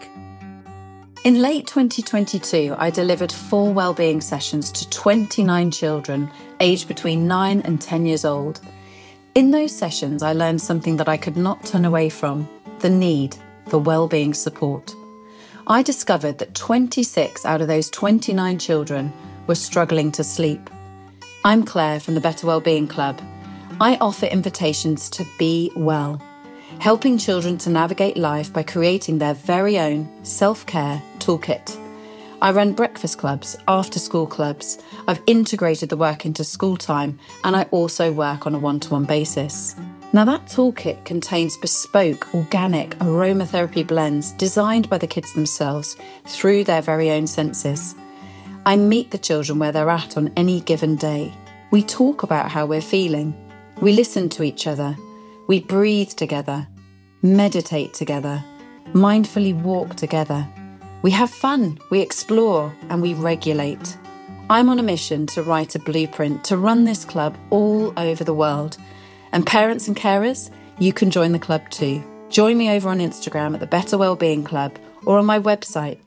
In late 2022, I delivered 4 wellbeing sessions to 29 children aged between 9 and 10 years old. In those sessions, I learned something that I could not turn away from: the need for wellbeing support. I discovered that 26 out of those 29 children were struggling to sleep. I'm Claire from the Better Wellbeing Club. I offer invitations to be well, helping children to navigate life by creating their very own self-care toolkit. I run breakfast clubs, after-school clubs. I've integrated the work into school time, and I also work on a one-to-one basis. Now, that toolkit contains bespoke, organic aromatherapy blends designed by the kids themselves through their very own senses. I meet the children where they're at on any given day. We talk about how we're feeling. We listen to each other. We breathe together, meditate together, mindfully walk together. We have fun, we explore, and we regulate. I'm on a mission to write a blueprint to run this club all over the world. And parents and carers, you can join the club too. Join me over on Instagram at the Better Wellbeing Club or on my website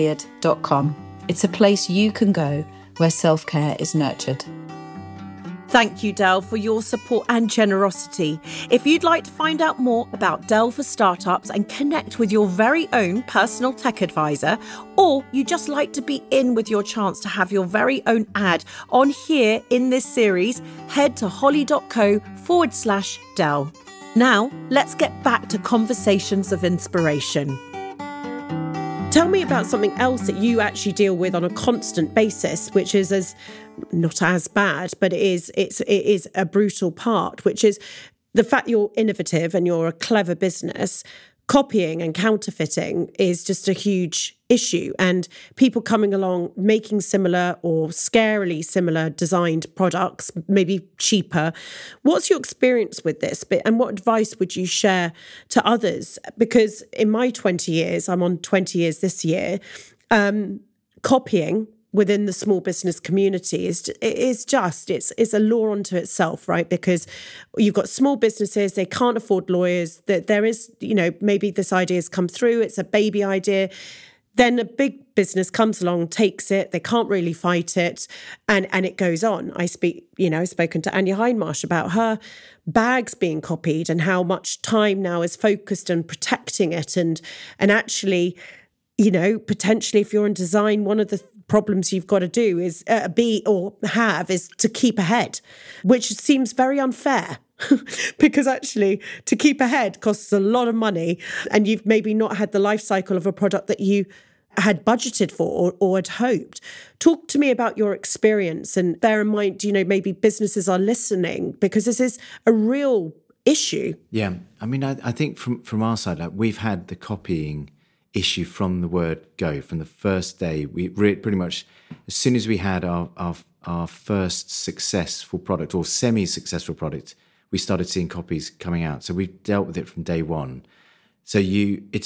www.clairerobilliard.com. It's a place you can go where self-care is nurtured. Thank you, Dell, for your support and generosity. If you'd like to find out more about Dell for Startups and connect with your very own personal tech advisor, or you just like to be in with your chance to have your very own ad on here in this series, head to holly.co/Dell. Now, let's get back to conversations of inspiration. Tell me about something else that you actually deal with on a constant basis, which is not as bad, but it is a brutal part, which is the fact you're innovative and you're a clever business. Copying and counterfeiting is just a huge issue, and people coming along making similar or scarily similar designed products, maybe cheaper. What's your experience with this bit, and what advice would you share to others? Because in my 20 years, I'm on 20 years this year, copying within the small business community it's a law unto itself, right? Because you've got small businesses, they can't afford lawyers, that there is, maybe this idea has come through, it's a baby idea. Then a big business comes along, takes it, they can't really fight it, and it goes on. I've spoken to Anya Hindmarsh about her bags being copied and how much time now is focused on protecting it. And actually, potentially if you're in design, one of the problems you've got to do is is to keep ahead, which seems very unfair. Because actually to keep ahead costs a lot of money, and you've maybe not had the life cycle of a product that you had budgeted for or had hoped. Talk to me about your experience, and bear in mind, maybe businesses are listening, because this is a real issue. Yeah. I mean, I think from our side, we've had the copying issue from the word go, from the first day. We pretty much, as soon as we had our first successful product or semi-successful product, we started seeing copies coming out. So we dealt with it from day one. So it's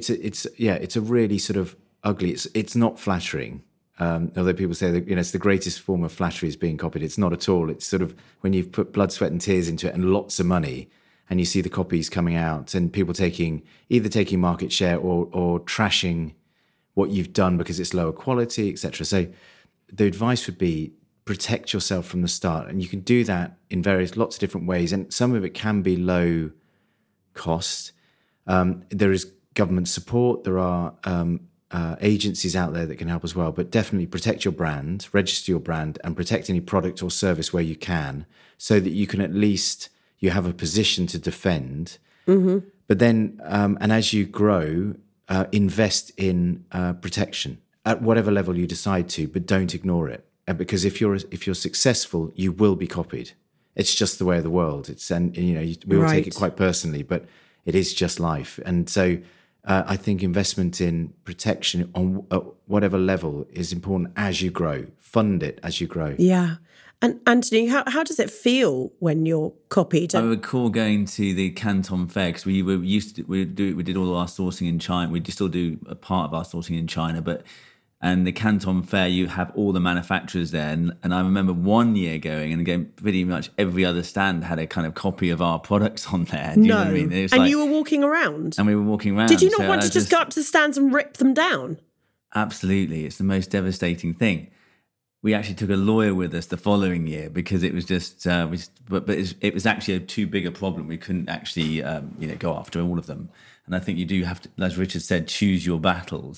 a really sort of ugly. It's not flattering. Although people say that it's the greatest form of flattery is being copied. It's not at all. It's sort of when you've put blood, sweat, and tears into it and lots of money, and you see the copies coming out and people either taking market share or trashing what you've done because it's lower quality, etc. So the advice would be protect yourself from the start. And you can do that in lots of different ways. And some of it can be low cost. There is government support. There are agencies out there that can help as well. But definitely protect your brand, register your brand, and protect any product or service where you can, so that you can at least... you have a position to defend. Mm-hmm. But then, and as you grow, invest in protection at whatever level you decide to, but don't ignore it. Because if you're successful, you will be copied. It's just the way of the world. We all take it quite personally, but it is just life. And so I think investment in protection on whatever level is important as you grow. Fund it as you grow. Yeah. And Anthony, how does it feel when you're copied? I recall going to the Canton Fair, because we did all of our sourcing in China. We still do a part of our sourcing in China, and the Canton Fair, you have all the manufacturers there. And I remember one year going, and again, pretty much every other stand had a kind of copy of our products on there. Do you know what I mean? And you were walking around? And we were walking around. Did you not want to just go up to the stands and rip them down? Absolutely. It's the most devastating thing. We actually took a lawyer with us the following year, because it was just, it was actually too big a problem. We couldn't actually, go after all of them. And I think you do have to, as Richard said, choose your battles.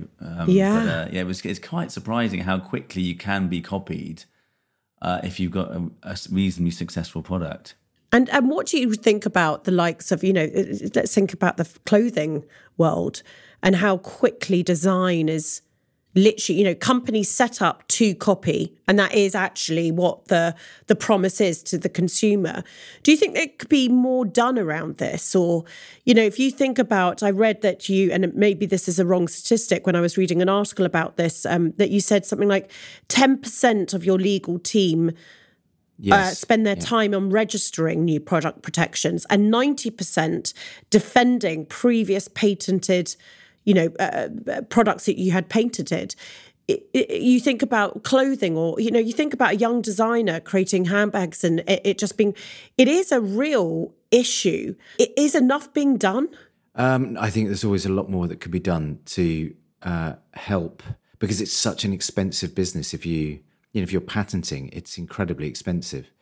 It's quite surprising how quickly you can be copied if you've got a reasonably successful product. And what do you think about the likes of, let's think about the clothing world and how quickly design is literally, companies set up to copy, and that is actually what the promise is to the consumer. Do you think there could be more done around this? Or, if you think about, I read that and maybe this is a wrong statistic when I was reading an article about this, that you said something like 10% of your legal team spend their time on registering new product protections, and 90% defending previous patented products that you had patented. You think about clothing, or, you think about a young designer creating handbags, and it is a real issue. Is enough being done? I think there's always a lot more that could be done to help, because it's such an expensive business. If you're patenting, it's incredibly expensive.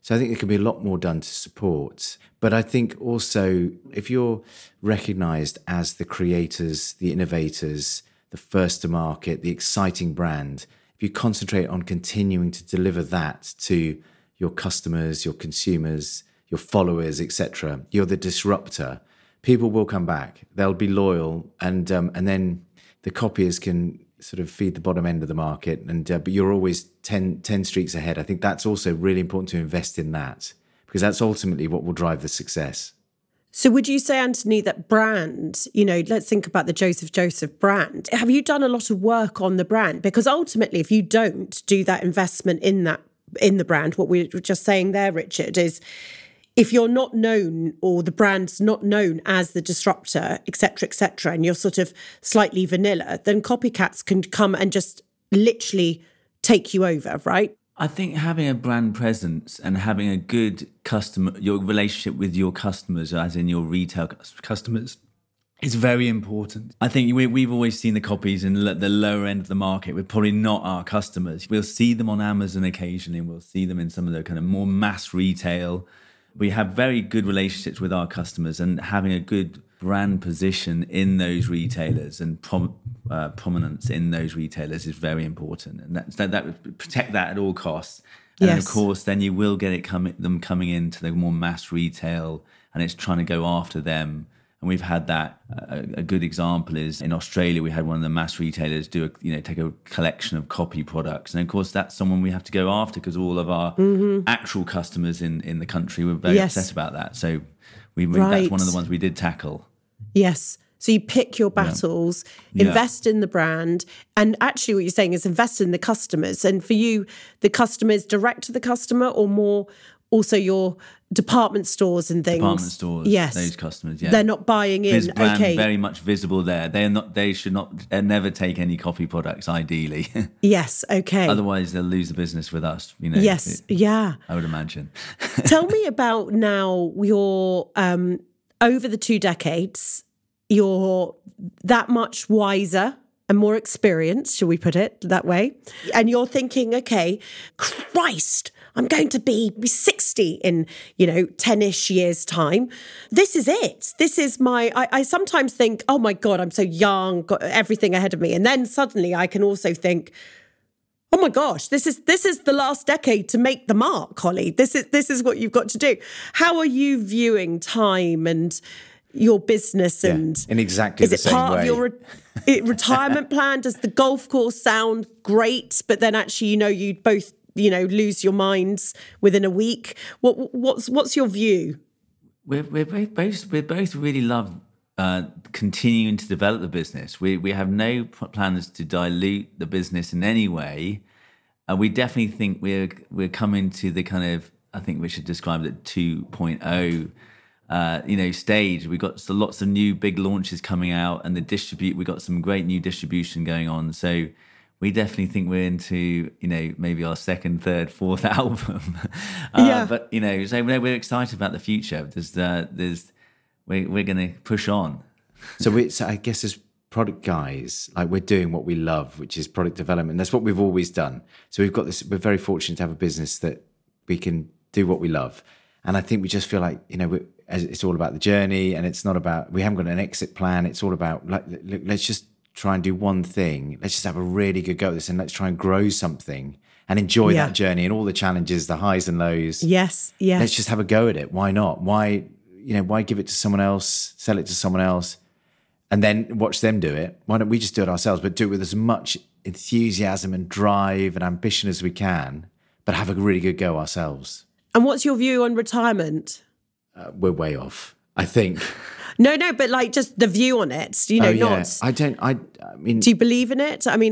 So I think there can be a lot more done to support. But I think also if you're recognised as the creators, the innovators, the first to market, the exciting brand, if you concentrate on continuing to deliver that to your customers, your consumers, your followers, etc., you're the disruptor. People will come back. They'll be loyal, and then the copiers can sort of feed the bottom end of the market. And but you're always 10 streets ahead. I think that's also really important to invest in that, because that's ultimately what will drive the success. So would you say, Anthony, that brand, let's think about the Joseph brand. Have you done a lot of work on the brand? Because ultimately, if you don't do that investment in the brand, what we were just saying there, Richard, is if you're not known or the brand's not known as the disruptor, et cetera, and you're sort of slightly vanilla, then copycats can come and just literally take you over, right? I think having a brand presence and having a good your relationship with your customers, as in your retail customers, is very important. I think we've always seen the copies in the lower end of the market. We're probably not our customers. We'll see them on Amazon occasionally, and we'll see them in some of the kind of more mass retail. We have very good relationships with our customers, and having a good brand position in those retailers and prominence in those retailers is very important. And that would protect that at all costs. And then, of course, then you will get them coming into the more mass retail, and it's trying to go after them. And we've had that. A good example is in Australia, we had one of the mass retailers take a collection of copy products. And of course, that's someone we have to go after, because all of our actual customers in the country were very upset about that. So that's one of the ones we did tackle. Yes. So you pick your battles, invest in the brand. And actually what you're saying is invest in the customers. And for you, the customer is direct to the customer, or more also your department stores and things? Department stores, yes. Those customers, yeah. They're not buying in, This brand very much visible there. They should not never take any copy products, ideally. Yes, okay. Otherwise, they'll lose the business with us, Yes, yeah. I would imagine. Tell me about now your, over the 2 decades, you're that much wiser and more experienced, shall we put it that way? And you're thinking, okay, Christ, I'm going to be 60 in, 10-ish years' time. This is it. This is I sometimes think, oh my God, I'm so young, got everything ahead of me. And then suddenly I can also think, oh my gosh, this is the last decade to make the mark, Holly. This is what you've got to do. How are you viewing time and your business, and in exactly the same way? Is it part of your retirement plan? Does the golf course sound great, but then actually, you both, lose your minds within a week? What's your view? We both really love continuing to develop the business. We have no plans to dilute the business in any way. We definitely think we're coming to the kind of, I think we should describe it 2.0 stage. We've got lots of new big launches coming out, and we've got some great new distribution going on. So we definitely think we're into, maybe our second, third, fourth album. But, so we're excited about the future. We're going to push on. So I guess as product guys, like, we're doing what we love, which is product development. That's what we've always done. So we've got this, we're very fortunate to have a business that we can do what we love. And I think we just feel like, it's all about the journey, and it's not about, we haven't got an exit plan. It's all about, let's just try and do one thing. Let's just have a really good go at this, and let's try and grow something and enjoy that journey and all the challenges, the highs and lows. Yes. Let's just have a go at it. Why not? Why give it to someone else, sell it to someone else, and then watch them do it? Why don't we just do it ourselves, but do it with as much enthusiasm and drive and ambition as we can, but have a really good go ourselves? And what's your view on retirement? We're way off, I think. No, but just the view on it, not. I mean, do you believe in it? I mean,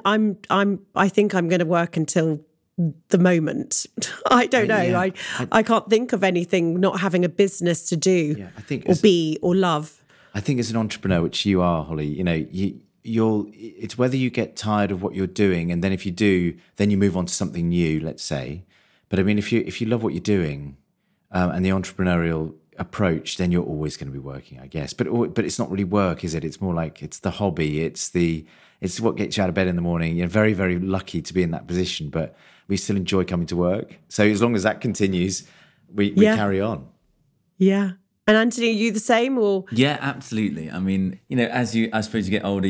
I think I'm going to work until the moment. I don't know. Yeah. I can't think of anything not having a business to do, I think, or love. I think as an entrepreneur, which you are, Holly, it's whether you get tired of what you're doing, and then if you do, then you move on to something new, let's say. But I mean, if you love what you're doing, and the entrepreneurial approach, then you're always going to be working, I guess. But it's not really work, is it? It's more like it's the hobby. It's what gets you out of bed in the morning. You're very, very lucky to be in that position. But we still enjoy coming to work. So as long as that continues, we carry on. Yeah. And Anthony, are you the same or? Yeah, absolutely. I mean, I suppose you get older,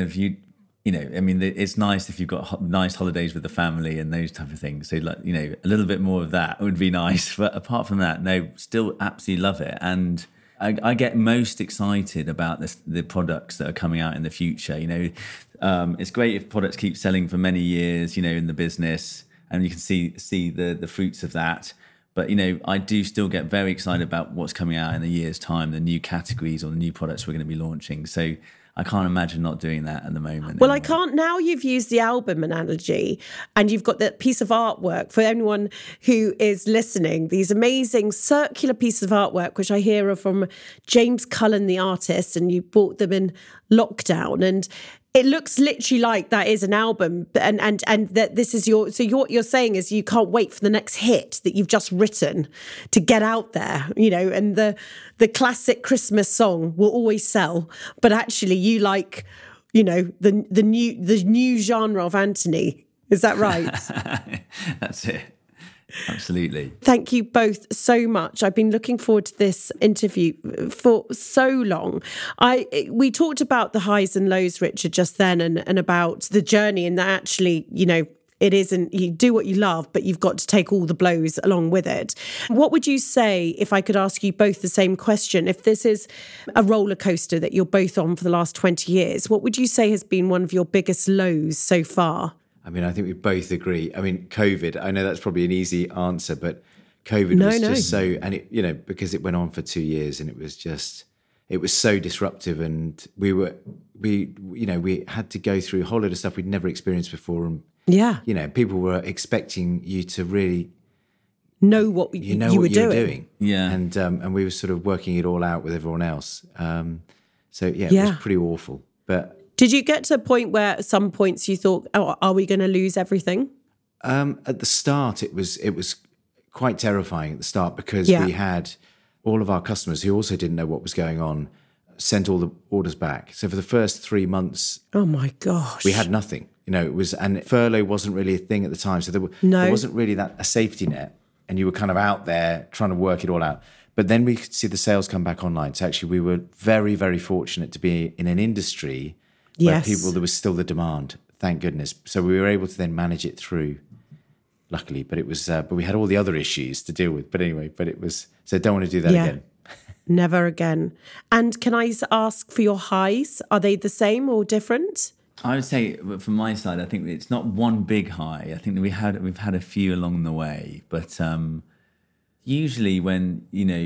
it's nice if you've got nice holidays with the family and those type of things. So a little bit more of that would be nice. But apart from that, no, still absolutely love it. And I get most excited about the products that are coming out in the future. It's great if products keep selling for many years, in the business, and you can see the fruits of that. But, I do still get very excited about what's coming out in a year's time, the new categories or the new products we're going to be launching. So I can't imagine not doing that at the moment. Well, anymore. I can't. Now you've used the album analogy and you've got that piece of artwork for anyone who is listening, these amazing circular pieces of artwork, which I hear are from James Cullen, the artist, and you bought them in lockdown. And it looks literally like that is an album, and that this is what you're saying is you can't wait for the next hit that you've just written to get out there, and the classic Christmas song will always sell, but actually you like, the new genre of Anthony. Is that right? That's it. Absolutely. Thank you both so much. I've been looking forward to this interview for so long. We talked about the highs and lows, Richard, just then, and about the journey, and that actually, it isn't, you do what you love, but you've got to take all the blows along with it. What would you say, if I could ask you both the same question, if this is a roller coaster that you're both on for the last 20 years, what would you say has been one of your biggest lows so far? I mean, I think we both agree. I mean, COVID, I know that's probably an easy answer, but COVID was just so, and it, because it went on for 2 years and it was so disruptive, and we had to go through a whole load of stuff we'd never experienced before. And people were expecting you to really know what you were doing. Yeah. And we were sort of working it all out with everyone else. It was pretty awful. But did you get to a point where at some points you thought, oh, are we going to lose everything? At the start, it was quite terrifying at the start, because we had all of our customers who also didn't know what was going on sent all the orders back. So for the first 3 months, oh my gosh, we had nothing. And furlough wasn't really a thing at the time. So there wasn't really a safety net, and you were kind of out there trying to work it all out. But then we could see the sales come back online. So actually we were very, very fortunate to be in an industry where there was still the demand, thank goodness. So we were able to then manage it through, luckily. But it was, but we had all the other issues to deal with. But anyway, so don't want to do that again. Never again. And can I ask for your highs? Are they the same or different? I would say, from my side, I think it's not one big high. I think that we've had a few along the way, but usually when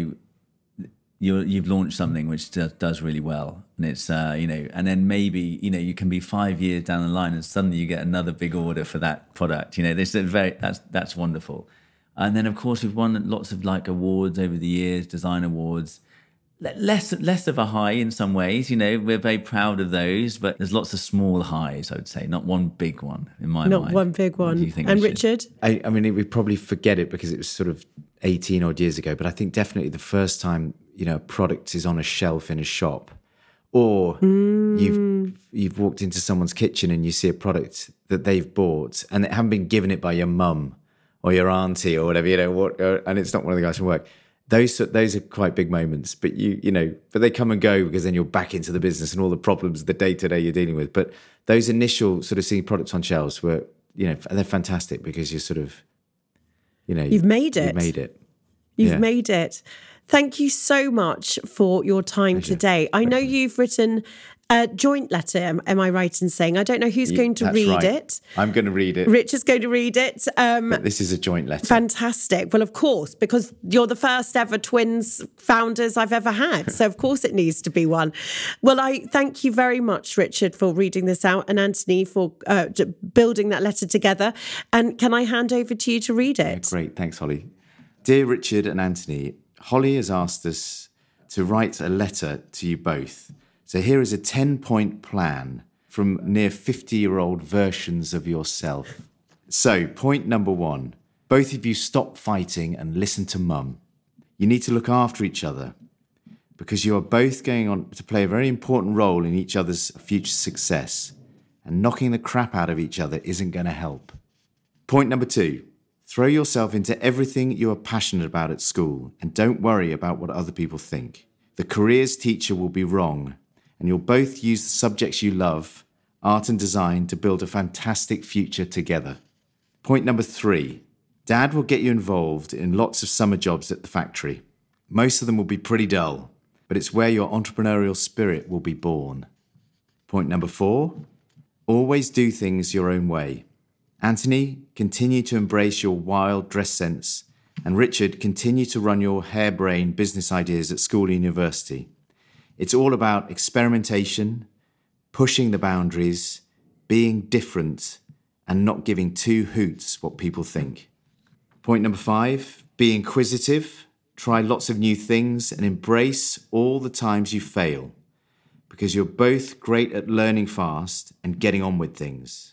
you've launched something which does really well, and it's and then maybe you can be 5 years down the line and suddenly you get another big order for that product. That's wonderful. And then of course we've won lots of awards over the years, design awards. Less of a high in some ways, we're very proud of those, but there's lots of small highs, I would say, not one big one in my mind. Not one big one. What do you think, and Richard? I mean, we probably forget it because it was sort of 18 odd years ago, but I think definitely the first time, a product is on a shelf in a shop, or you've walked into someone's kitchen and you see a product that they've bought and it haven't been given it by your mum or your auntie or whatever, and it's not one of the guys from work. Those are quite big moments, but but they come and go, because then you're back into the business and all the problems the day to day you're dealing with. But those initial sort of seeing products on shelves were, they're fantastic, because you're sort of, you've made it. You've made it. Thank you so much for your time today. I know you've written a joint letter, am I right in saying? I don't know who's going to read it. I'm going to read it. Richard's going to read it. But this is a joint letter. Fantastic. Well, of course, because you're the first ever twins founders I've ever had. So, of course, it needs to be one. Well, I thank you very much, Richard, for reading this out, and Anthony for building that letter together. And can I hand over to you to read it? Yeah, great. Thanks, Holly. Dear Richard and Anthony, Holly has asked us to write a letter to you both. So here is a 10-point plan from near 50-year-old versions of yourself. So point number 1, both of you stop fighting and listen to mum. You need to look after each other, because you are both going on to play a very important role in each other's future success, and knocking the crap out of each other isn't going to help. Point number 2, throw yourself into everything you are passionate about at school and don't worry about what other people think. The careers teacher will be wrong, and you'll both use the subjects you love, art and design, to build a fantastic future together. Point number 3, Dad will get you involved in lots of summer jobs at the factory. Most of them will be pretty dull, but it's where your entrepreneurial spirit will be born. Point number 4, always do things your own way. Anthony, continue to embrace your wild dress sense, and Richard, continue to run your harebrained business ideas at school and university. It's all about experimentation, pushing the boundaries, being different, and not giving two hoots what people think. Point number 5, be inquisitive, try lots of new things, and embrace all the times you fail, because you're both great at learning fast and getting on with things.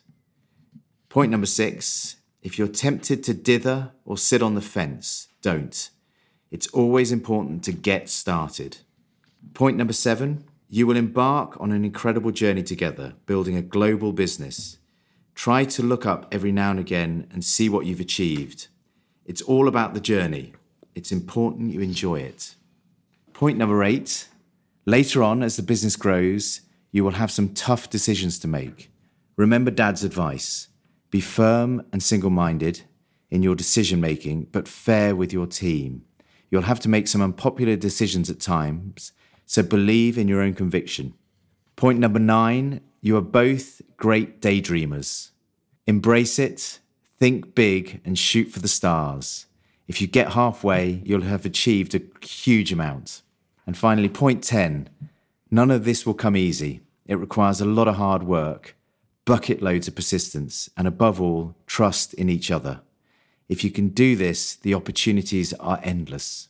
Point number 6, if you're tempted to dither or sit on the fence, don't. It's always important to get started. Point number 7, you will embark on an incredible journey together, building a global business. Try to look up every now and again and see what you've achieved. It's all about the journey. It's important you enjoy it. Point number 8, later on as the business grows, you will have some tough decisions to make. Remember Dad's advice. Be firm and single-minded in your decision-making, but fair with your team. You'll have to make some unpopular decisions at times, so believe in your own conviction. Point number 9, you are both great daydreamers. Embrace it, think big, and shoot for the stars. If you get halfway, you'll have achieved a huge amount. And finally, point 10, none of this will come easy. It requires a lot of hard work, bucket loads of persistence, and above all, trust in each other. If you can do this, the opportunities are endless.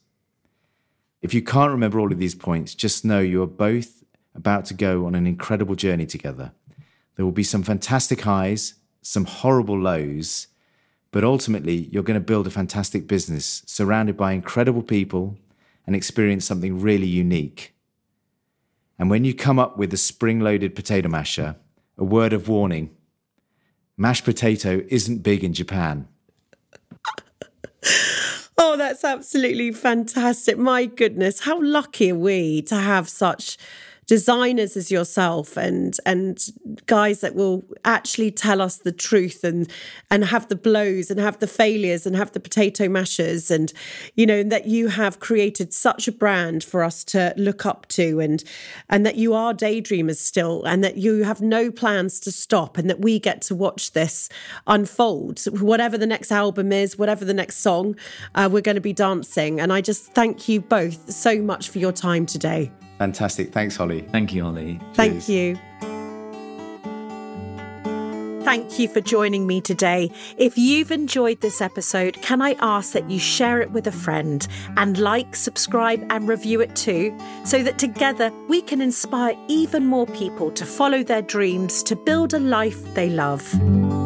If you can't remember all of these points, just know you are both about to go on an incredible journey together. There will be some fantastic highs, some horrible lows, but ultimately you're going to build a fantastic business surrounded by incredible people and experience something really unique. And when you come up with a spring-loaded potato masher, a word of warning, mashed potato isn't big in Japan. Oh, that's absolutely fantastic. My goodness, how lucky are we to have such designers as yourself and guys that will actually tell us the truth and have the blows and have the failures and have the potato mashers, and that you have created such a brand for us to look up to, and that you are daydreamers still, and that you have no plans to stop, and that we get to watch this unfold. Whatever the next album is, whatever the next song, we're going to be dancing. And I just thank you both so much for your time today. Fantastic. Thanks, Holly. Thank you, Holly. Thank you. Thank you for joining me today. If you've enjoyed this episode, can I ask that you share it with a friend and like, subscribe and review it too, so that together we can inspire even more people to follow their dreams, to build a life they love.